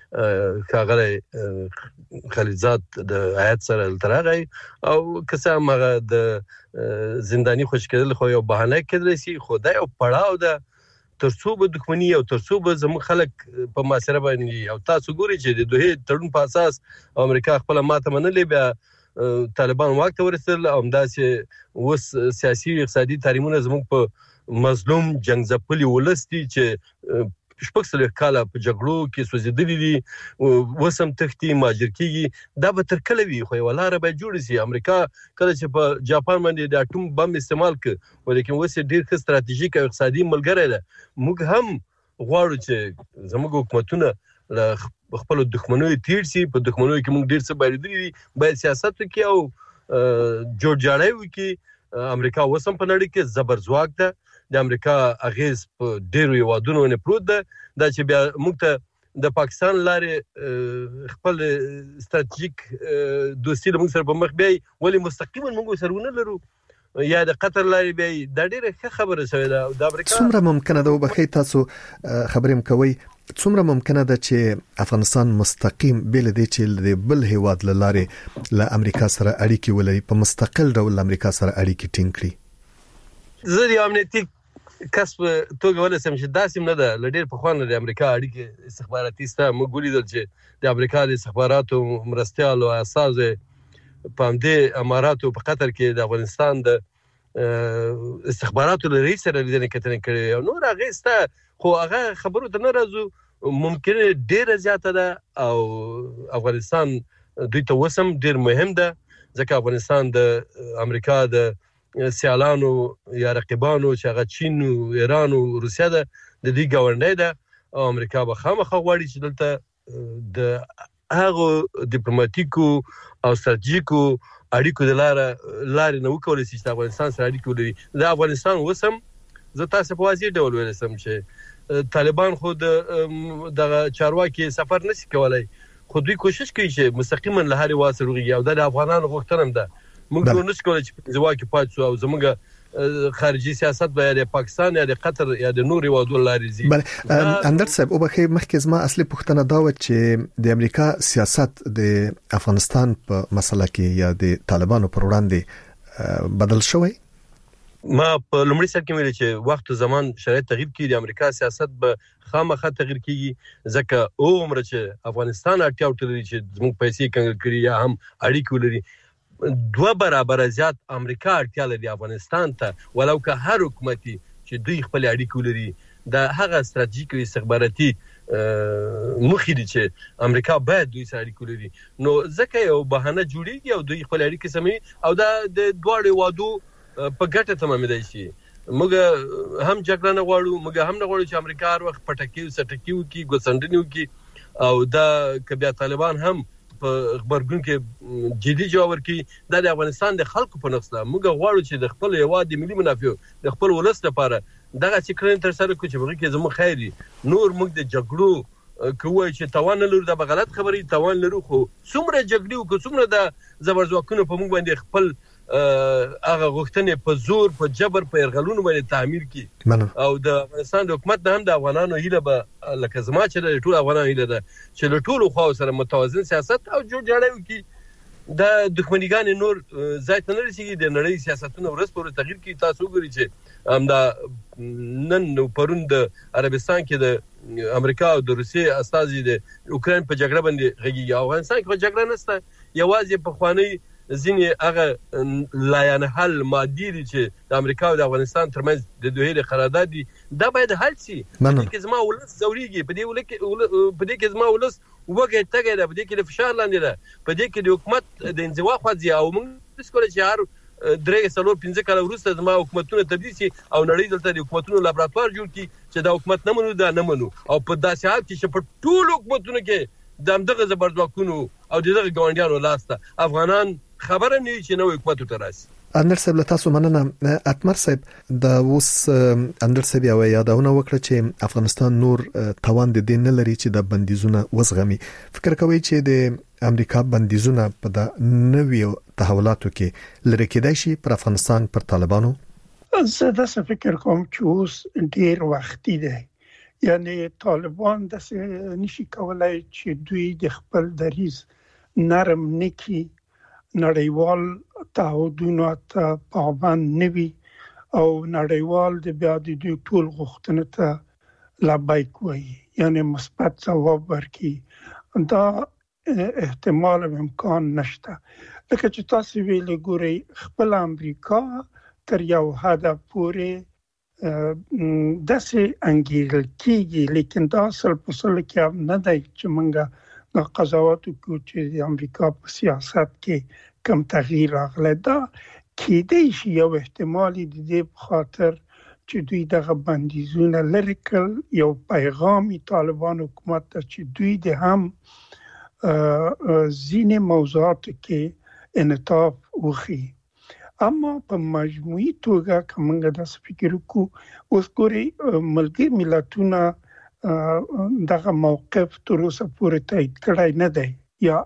ښاغلی خلیلزاد د هیات سره ترغی او کسه هغه د زندانی خوش کېدل خو یو بهانه کېدل شي خو دا یو پړاو ده ترڅو به دښمنی او ترڅو به زموږ خلک په معاشره باندې او تاسو ګوري چې د دوه تړون په اساس امریکا خپل ماته منلې بیا طالبان واک ته ورسېدل او همداسې اوس سیاسي اقتصادي تحریمونه زموږ په مظلوم جنگ ځپلي ولس دي چې شپږ څلوېښت کاله په جګړو کې سوځېدلي دي اوس هم تښتي مهاجر کېږي دا به تر کله وي خو یوه لاره باید جوړه شي. امریکا کله چې په جاپان باندې د اټوم بم استعمال کړ ولیکن اوس یې ډېر ښه ستراتیژیک او اقتصادي ملګری ده. موږ هم غواړو چې زموږ حکومتونه له خپلو دښمنیو تېر شي په دښمنیو کې موږ ډېر څه بایلېدلي دي باید سیاست وکړي او جوړجاړی وکړي. امریکا اوس هم په نړۍ کې زبر ځواک ده د امریکا اغیز په ډیرو هیوادونو نه پروت ده دا چې بیا موږ ته د پاکستان لارې خپل ستراتیژیک دوستي د موږ سره په مخ بیاي ولې مستقیما موږ سره ونه لرو یا د قطر لارې بیاي دا ډیره ښه خبره شوې ده د امریکا څومره ممکنه ده وبخښئ تاسو خبرې مکوئ څومره ممکنه ده چې افغانستان مستقیم بل دی چې د بل هیواد لاره له امریکا سره اړیکې ولري په مستقل ډول امریکا سره اړیکې ټینګ کړي؟ زه د امنیتي کسب توګه ولسم چې داسې نه ده لډیر په خوانه د امریکا اړیکې استخباراتي ستا موږ ولیدل چې د امریکا د استخباراتو مرستیال او اساس په همدې اماراتو په قطر کې د افغانستان د استخباراتو له رئیس سره لیدنې کتنې کړې او نور هغه ستا خو هغه خبرو ته نه راځو ممکن ډیره زیاته ده او افغانستان دوی ته وسم ډیر مهم ده ځکه افغانستان د امریکا د سیالانو یا رقیبانو چې هغه چین او ایران او روسیا ده د دې ګاونډي ده او امریکا به خامخا غواړي چې دلته د هغه ډیپلوماټیکو او ستراتیژیکو اړیکو د لاره لارې نه وکولای شي چې افغانستان سره اړیکې ولري. د افغانستان وسم زه تاسو په واضح ډول ویلم چې طالبان خو د چارواکي سفر نشي کولای خو دوی کوشش کوي چې مستقیما له هر واسه روغي او د افغانانو غوښتنه ده موږ نو نشو کولای چې ځواکي پات شو او زموږ خارجي سیاست به د پاکستان یا د قطر یا د نور هیوادو لارې زی. بله اندر صاحب او بخیر مخکې زما اصلي پوښتنه دا و چې د امریکا سیاست د افغانستان په مسله کې یا د طالبانو پر وړاندې بدل شوی؟ ما په لومړي سر کې ویل چې وخت او زمان شرایط تغییر کړي د امریکا سیاست به خامخا تغییر کیږي ځکه او عمر چې افغانستان اړتیا ولري چې زموږ پیسې کنګل کړي یا هم اړیکې ولري دوه برابر زیات امریکا اړتیا لري افغانستان ته ولو که هر حکومتي چې دوی خپل اړیکې ولري د هغه ستراتیژیک او استخباراتي مخې دي چې امریکا باید دوی سره اړیکې ولري نو ځکه یو بهانه جوړیږي او دوی خپل اړیکې سموي او دا د دواړو وادو په ګټه تمامېدای شي. موږ هم جګړه نه غواړو موږ هم نه غواړو چې امریکا هر وخت پټکی او سټکی وکړي ګوسندنی وکړي او دا که بیا طالبان هم په خبرګون کې جدي جواب ورکړي دا د افغانستان د خلکو په نفس ده. موږ غواړو چې د خپل هیواد د ملي منافع د خپل ولس لپاره دغه چې کړن تر سره کو چې بغیر کې زموږ خیري نور موږ د جګړو کوی چې توان لرو دا به غلط خبري توان لرو خو څومره جګړې او څومره د زبرځواکونو په موږ باندې خپل هغه غوښتنې په زور په جبر په يرغلونو باندې تعمیر کی او د افغانستان د حکومت هم د افغانانو هیله به لکه زما چې د ټول افغانانو هیله ده چې له ټولو خواو سره متوازن سیاست او جوړجاړی وکړي د دښمنیګان نور ځای ته نه رسیږي. د نړۍ سیاستونه ورځ پر ورځ تغیر کوي. تاسو وګورئ چې هم دا نن پرون د عربستان کې د امریکا او د روسیې استازي د اوکراین په جګړه باندې غږیږي. افغانستان کې جګړه نشته، یوازې په خواني ځینې هغه لایحه حل مادي دي چې د امریکا او د افغانستان ترمنځ د دوی د قرارداد دي، دا باید حل شي. په دې کې زما ولس زوريږي، په دې ولکه په دې کې زما ولس وګړي تګي ده، په دې کې د فشار لاندې ده، په دې کې د حکومت د انزوا خوځي او موږ څه کولای شي هر درې سلو پنځه کال وروسته زما حکومتونه تبدیل شي او نړۍ دلته د حکومتونو لابراتوار جوړ کړي چې دا حکومت نه منو دا نه منو او په داسې حال کې چې په ټولو حکومتونو کې د همدغه زبردواکونو او دغه ګاونډیانو لاسته افغانان خبره نه چې نو حکومت ته راشي. اندر صاحب له تاسو مننه. اتمر صاحب د اوس اندر صاحب یو یادونه وکړه چې افغانستان نور توان د دین نه لري چې د بندیزونه وزغمي. فکر کوي چې د امریکا بندیزونه په د نویو تحولاتو کې لری کېدای شي پر افغانستان پر طالبانو؟ زه د فکر کوم چې اوس ډیر وختي دی، یعنی طالبان د نشي کولای چې دوی د خپل دریز نرم نکي، نړیوال تعهدونو ته پابند نوي او نړیوال د بیا د دوی ټول غوښتنو ته لبیک وایي، یعنی مثبت ځواب ورکړي. دا احتمال او امکان نشته. لکه چې تاسو ویلي ګورئ خپل امریکا تر یو حد پورې داسې انګیرل کېږي، لیکن دا اصل په اصل کې نه دی چې موږ د قضاوت کو چې د امریکا په سیاست کې کم تغییر راغلی. دا کېدای شي یو احتمال د دې په خاطر چې دوی دغه بندیزونه لري کړل، یو پیغام طالبان حکومت ته چې دوی د هم ځینې موضوعاتو کې انعطاف وښيي. اما په مجموعي توګه که موږ داسې فکر وکړو، اوس ګورئ ملګري ملتونه دغه موقف تر اوسه پورې تایید کړی نه دی، یا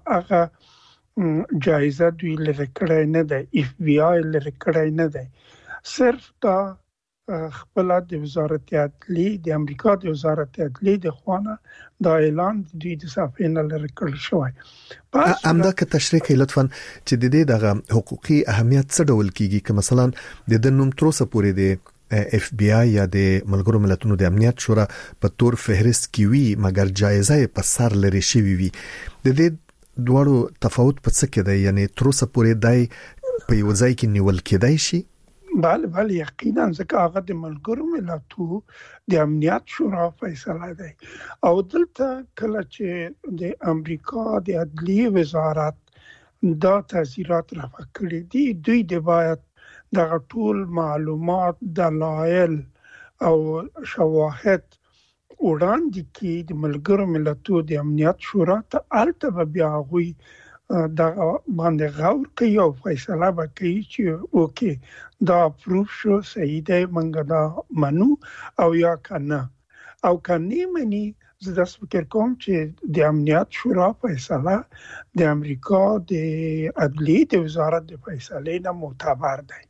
هغه جایزه دوی لري کړی نه دی، اف بی آی لري کړی نه دی. صرف دا خپل د وزارت عدلیه د امریکا د وزارت عدلیه د خوانه دا اعلان دوی د صفحې نه لري کړل شوی. امدا که تشریح کوي لطفا چې د دې دغه حقوقي اهمیت څه ډول کیږي، که مثلا د د نوم تر اوسه پورې د اف بی آی یا د ملګرو ملتونو د امنیت شورا په تور فهرست کې وي مګر جایزه په سر لري شوی وي. د دې دوړو تفاوت په څه کې دی؟ یعنی تر اوسه پورې دای په یو ځای کې نیول کېدای شي؟ بله بله یقینا، ځکه هغه د ملګرو ملتونو د امنیت شورا فیصله دی او دلته کله چې د امریکا د عدلیه وزارت دا تعزیرات رافع کړي دي، دوی د باید دغه ټول معلومات، دلایل او شواهد وړاندې کړي د ملګرو ملتونو د امنیت شورا ته. هلته به بیا هغوی دغه باندې غور کوي او فیصله به کوي چې اوکې دا اپروف شو، صحیح دی، موږ دا منو او یا که نه. او که نه مني، زه داسې فکر کوم چې د امنیت شورا فیصله د امریکا د عدلیې د وزارت د فیصلې نه معتبر دی،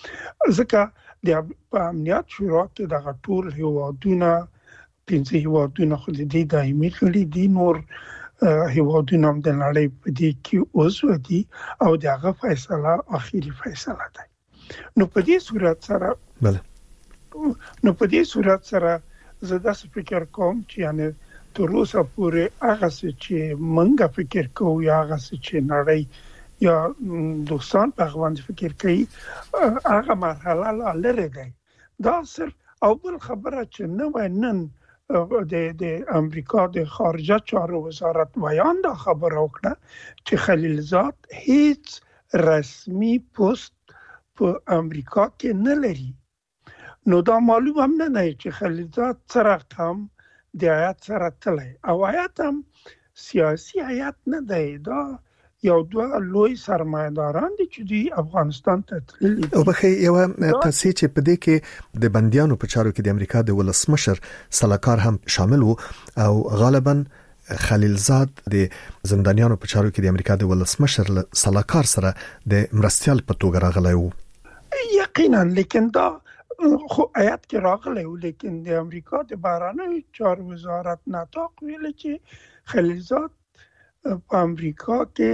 ځکه د امنیت شورا کې دغه ټول هیوادونه، پنځه هیوادونه خو د دې دایمي غړي دي، نور هیوادونه هم د نړۍ په دې کې عضو دي او دغه فیصله اخیری فیصله ده. نو په دې صورت سره بله نو په دې صورت سره زه داسې فکر کوم چې یعنی تر اوسه پورې هغه څه چې موږ فکر کوو یا هغه څه چې نړۍ یا دوستان په هغه باندې فکر کوي هغه مرحله لا لرې دی. دا صرف او بل خبره چې نو نن د د امریکا د خارجه چارو وزارت ویان دا خبره وکړه چې خلیلزاد هیڅ رسمي پست په امریکا کې نه لري. نو دا معلوم هم نه نه چې خلیلزاد څه رقم د آیات سره تللی او آیات هم سیاسي آیات نه دی، دا یو دوه لوی سرمایداران دي چې دوی افغانستان ته تللي دي. او بخې یو تاسې چې په دې کې د بندیانو په چارو کې د امریکا د ولسمشر سلاکار هم شامل وو او غالبا خلیلزاد د زندانیانو په چارو کې د امریکا د ولسمشر سلاکار سره د مرستيال په توګه راغلی وو. یقینا، لیکن دا خو آیات کې راغلی وو، لیکن د امریکا د بهرنیو چارو وزارت نطاق ویل چې خلیلزاد په امریکا کې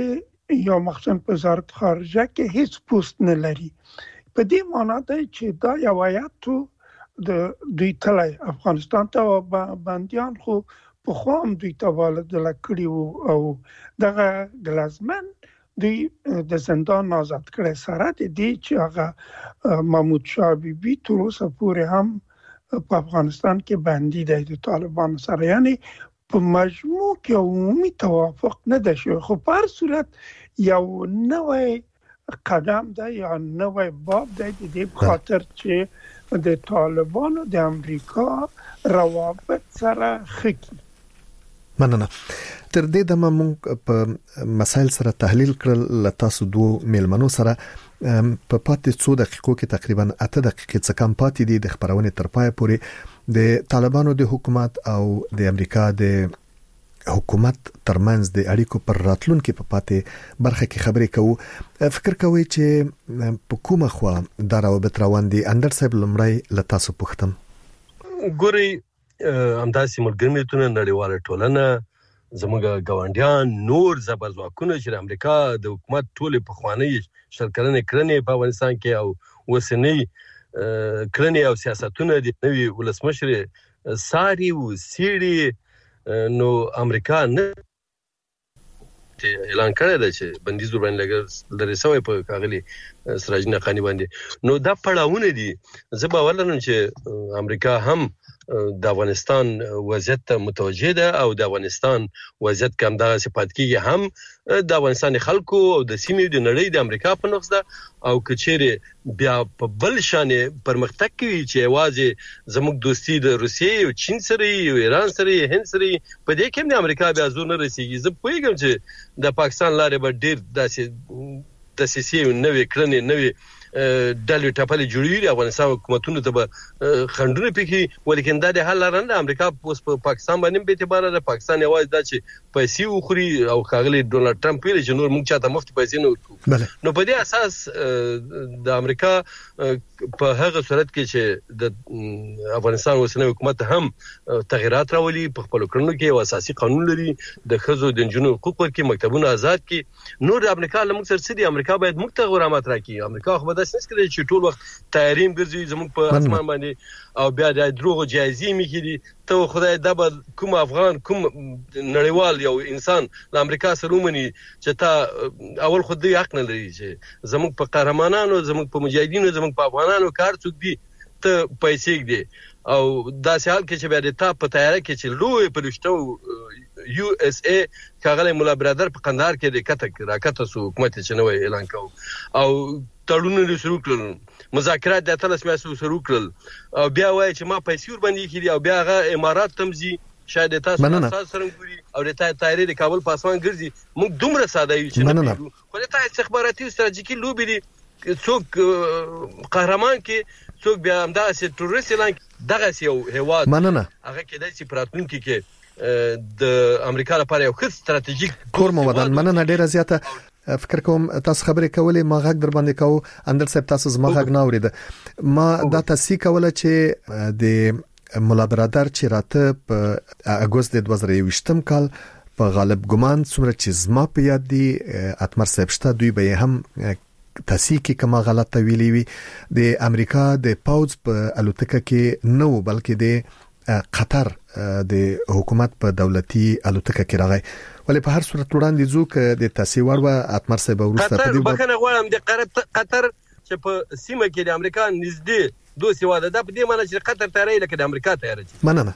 یا مخصوصا په وزارت خارجه کې هیڅ پوسټ نه لري. په دې معنی ده چې دا یو آیاتو د دوی تلای افغانستان ته باندیان خو په خوام دوی ته والدل کړي او دغه ګلازمن دوی د زندان آزاد کړي سره د دې چې هغه محمود شاه بیبي تر اوسه پورې هم په افغانستان کې باندې دی د طالبانو سره، یعنی په مجموع کې عمومي توافق نه ده شوی. خو په هر صورت یو نوې قدم ده یا نوې باب ده د دې خاطر چې د طالبانو د امریکا روابط سره خکی. مننه. تر دې دمه موږ په مسایل سره تحلیل کړل، ل تاسو دوه میلمنو سره په پاتې څو دقیقو کې تقریبا اته دقیقې څخه کم پاتې دي د خبرونې تر پای پورې د طالبانو د حکومت او د امریکا د حکومت ترمنځ د اړیکو پر راتلونکو په پاتې برخه کې خبرې کوو. فکر کوي چې په کومه خوا دا روابط روان دي؟ اندر صاحب لمړی ل تاسو پوښتم. ګوري همداسې ملګری ملتونه، نړیواله ټولنه، زموږ ګاونډیان، نور زبرځواکونه چې امریکا د حکومت ټول په خوانی شرکرنې کړنې په افغانستان کې او وسنی کړنې او سیاستونه د نوي ولسمشر ساري او سیړي نو امریکا نه اعلان کړی دی چې بندیز ور باندې لري سوی په کاغلي سراج نقانی باندې. نو دا پړاوونه دي. زه به ولرم چې امریکا هم د افغانستان وضعیت ته متوجه ده او د افغانستان وضعیت کوم دا صفات کیږي هم د افغانستان خلکو او د سیمې د نړۍ د امریکا په نقص ده او کچېره بیا په بل شان پرمختګ کوي چې واځي زموږ دوستي د روسیې او چین سره او ایران سره هند سره په دې کې د امریکا بیا زور نه رسیږي. زه پوهیږم چې د پاکستان لارې به ډیر داسې د سیسي نوې کړنې نوې ډلې ټاپلې جوړېږي. افغانستان حکومتونو ته به خندونه پکې، ولیکن دا د حل لاره نه. امریکا اوس په پاکستان باندې به اعتبار ده. پاکستان یوازې دا چې پیسې وخوري او ښاغلي ډونالډ ټرمپ ویلي چې نور موږ چاته مفت پیسې نه ورکوو. نو په دې اساس د امریکا په هغه صورت کې چې د افغانستان اوسنی حکومت هم تغیرات راولي، په خپل کړنو کې یو اساسي قانون لري، د ښځو د نجونو حقوق ورکړي، مکتبونه آزاد کړي. نور د امریکا له موږ سره څه دي؟ امریکا باید موږ ته غرامت راکړي. امریکا خو داسې نه کوي چې ټول وخت تحریم ګرځي زموږ په اسمان باندې او بیا د دروغ جایزي میکړي. ته خدای دا به کوم افغان کوم نړیوال یو انسان د امریکا سره ومني چې تا اول خو دوی حق نه لري چې زموږ په قهرمانانو، زموږ په مجاهدینو، زموږ په افغانانو کار څوک دي ته پیسې ګدي او داسې حال کې چې بیا د تا په تیاره کې چې لوی پرشتو یو اس ای کاغله مولا برادر په قندهار کې د کته راکته سو حکومت چې نوې اعلان کاو او تړونونه شروع کړل، مذاکرات د اتلس میاشتو شروع کړل او بیا وایي چې ما پیسې ور باندې کړي او بیا هغه امارات تمزي شاید تاسو تاسو سره ګوري او د تایری د کابل په اسمان ګرځي. موږ دومره ساده یو چې نه خو د تاسو استخباراتي او ستراتیژیکي لوبي دي. څوک قهرمان کې څوک بیا هم داسې ټوریست اعلان دغه یو هیواد هغه کې د سپراتونکو کې د امریکا لپاره یو ښه ستراتیژیک کور مودان. مننه ډیره زیاته. فکر کوم تاسو خبرې کولې، ما غږ در باندې کوم اندر صاحب تاسو زما غږ نه اورید. ما دا تاسو کوله چې د مولا برادر چې راته په اگست د دوه زره یوویشتم کال په غالب ګمان څومره چې زما په یاد دي اتمر صاحب شته دوی به هم تاسو کې کما غلطه ویلې وي. د امریکا د پاوز په الوتکه کې نو بلکې د قطر د حکومت په دولتي الوتکه کې راغی. ولې په هر صورت وړاندې ځو ک د تاسو ورو اتمر صاحب ورسته په دې بکنه غواړم د قطر چې په سیمه کې د امریکا نږدې دوه سیواده د په دې معنی چې قطر تیارې لکه د امریکا تیارې. مننه.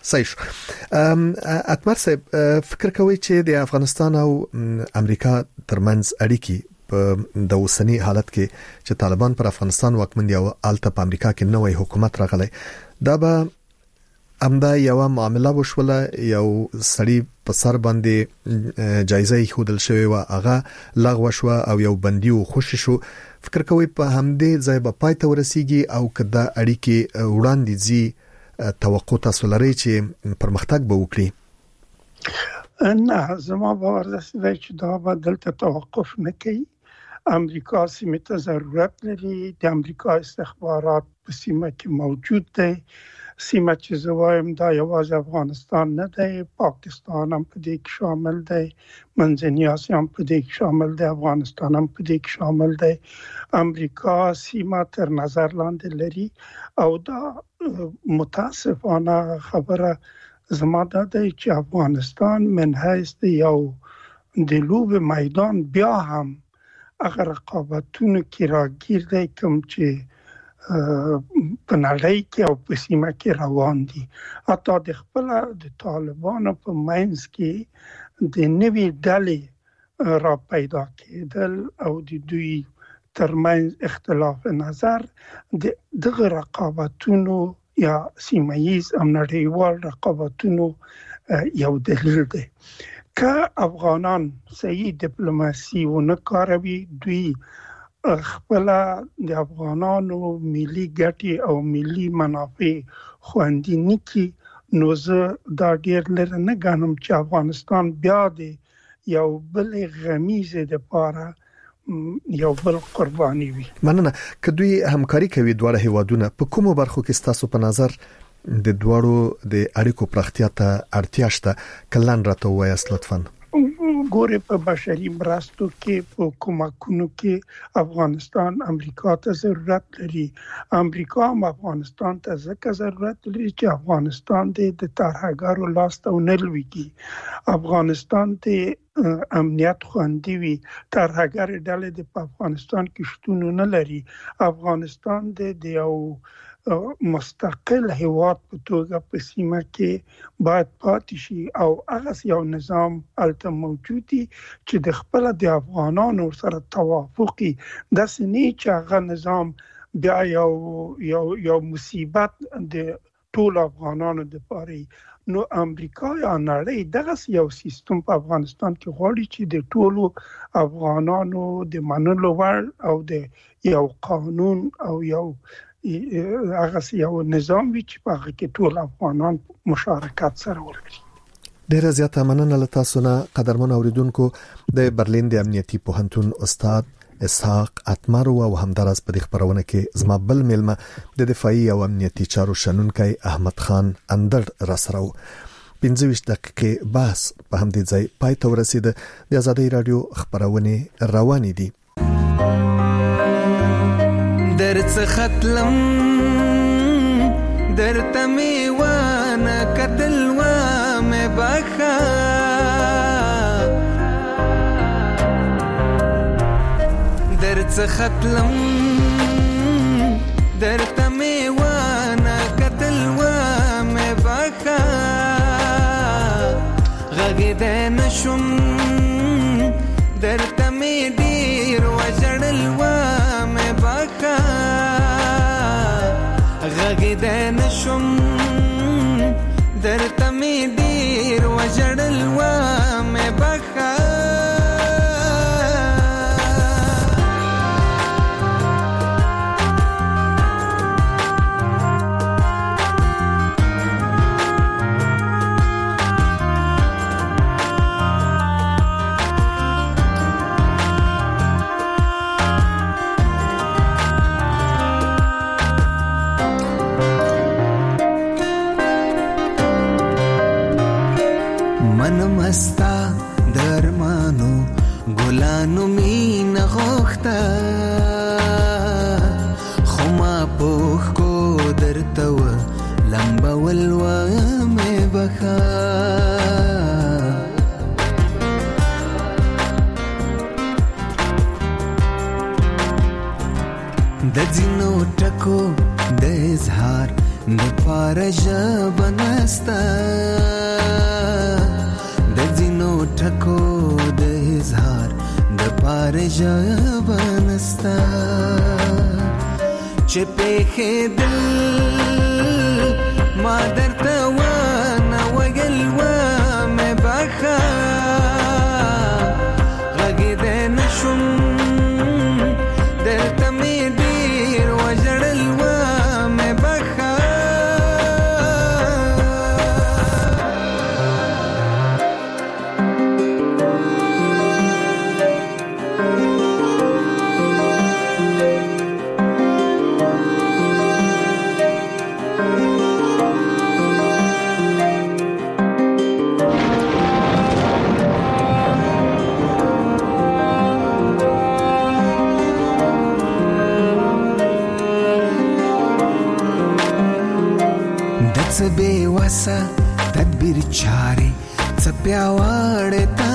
صحیح. اتمر صاحب فکر کوي چې د افغانستان او امریکا ترمنځ اړیکې په د اوسنی حالت کې چې طالبان پر افغانستان واکمن دي او الته په امریکا کې نوې حکومت راغلی، دا به امدا یو معاملہ وشوله، یو سړی په سر باندې جایزه خودل شوی و هغه لغوه شو او یو بندي او خوشی شو. فکر کوي په همدې ځای به پای ته ورسیږي او کدا اړیکې وړاندې زی توقع تاسو لري چې پرمختګ به وکړي؟ نه، زما باور ده چې دا به دلته توقف نه کوي امریکا سیمه ته ضرورت لري. د امریکا استخبارات په سیمه کې موجود دي. سیمه چې زوایم دا یوازې افغانستان نه دی، پاکستان هم په دې کې شامل دی، منځنۍ اسیا هم په دې کې شامل دی، افغانستان هم په دې کې شامل دی. امریکا سیمه تر نظر لاندې لري او دا متاسفانه خبره زما دا دی چې افغانستان من حیث یو د لوب میدان بیا هم هغه رقابتونو کې راګیر دی کوم چې په نړۍ کې او په سیمه کې روان دي. حتی د خپل د طالبانو په منځ کې د نوې ډلې را پیدا کېدل او د دوی ترمنځ اختلاف نظر د دغه رقابتونو یا سیمه‌ییز او نړیوال رقابتونو یو دلیل دی. که افغانان صحیح ډیپلوماسي ونه کاروي، دوی خپل د افغانانو ملي ګټې او ملي منافع خوندي نکړي، نو زه دا ډیر لري نه ګڼم چې افغانستان بیا د یو بل غمیزه د پاره یو بل قرباني وي. مننه. که دوی همکاري کوي دواړه هیوادونه، په کومو برخو کې ستاسو په نظر د دواړو د اړیکو پراختیا ته اړتیا شته؟ کلن راته وایاست لطفاً. ګوره په بشري مرستو کې، په کومکونو کې افغانستان امریکا ته ضرورت لري. امریکا هم افغانستان ته ځکه ضرورت لري چې افغانستان د ترهګرو لاس ته ونه لویږي، افغانستان ته امنیت خوندي وي، ترهګر ډلې د افغانستان کې شتون نه لري. افغانستان د یو مستقل هیواد په توګه په سیمه کې باید پاتې شي او هغه یو نظام الته موجود دي چې د خپل د افغانانو سره توافقي د سنې چې هغه نظام بیا یو یو یو مصیبت د ټول افغانانو د پاره. نو امریکا یا نړۍ دغه یو سیستم په افغانستان کې غواړي چې د ټولو افغانانو د منلو وړ او د یو قانون او یو هغه یو نظام وي چې په هغه کې ټول افغانان مشارکت سره وکړي. ډیره زیاته مننه له تاسو نه قدرمن اوریدونکو. د برلین د امنیتي پوهنتون استاد اسحاق اتمر او همدارس په خبرونه کې زما بل ملما د دفاعي او امنیتي چارو شنونکي احمد خان اندر را سره پنځه ویشت دقیقې بحث په همدې ځای پای ته ورسید. د آزادۍ رادیو خبرونه روانې دي. درڅ ختلم درته میوانه قتل و مې بخا درڅ ختلم درته میوانه قتل و مې بخا غږ نشم درته مې ډیر وجړل و غږ نشم درته مې ډیر وجړل و مې بخا مستا درمانو ګلانو مين غوخته خما پوخ کو درته و لمبا ولوا مې بخا د ځینو ټکو د اظهار د پارژ بنستا ټکو د اظهار د پارژ بنستا چې په دل ما درته و نه وګل و مې بخا غږ دې نشم درته مې ډیر وجړل و مې بخا سبه وسه تدبیر چاره څپیاوړ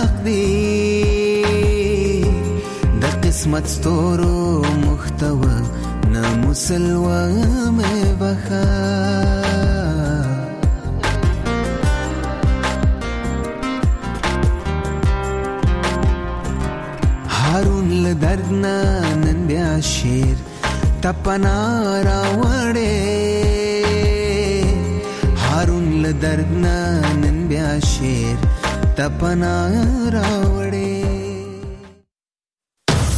تقدیر د قسمت ستورو محتوا نه مسلوه مې بخا هارون له درد نه نن بیا شیر تپنا راوړې هارون له درد نه نن بیا شیر تپنا راوړې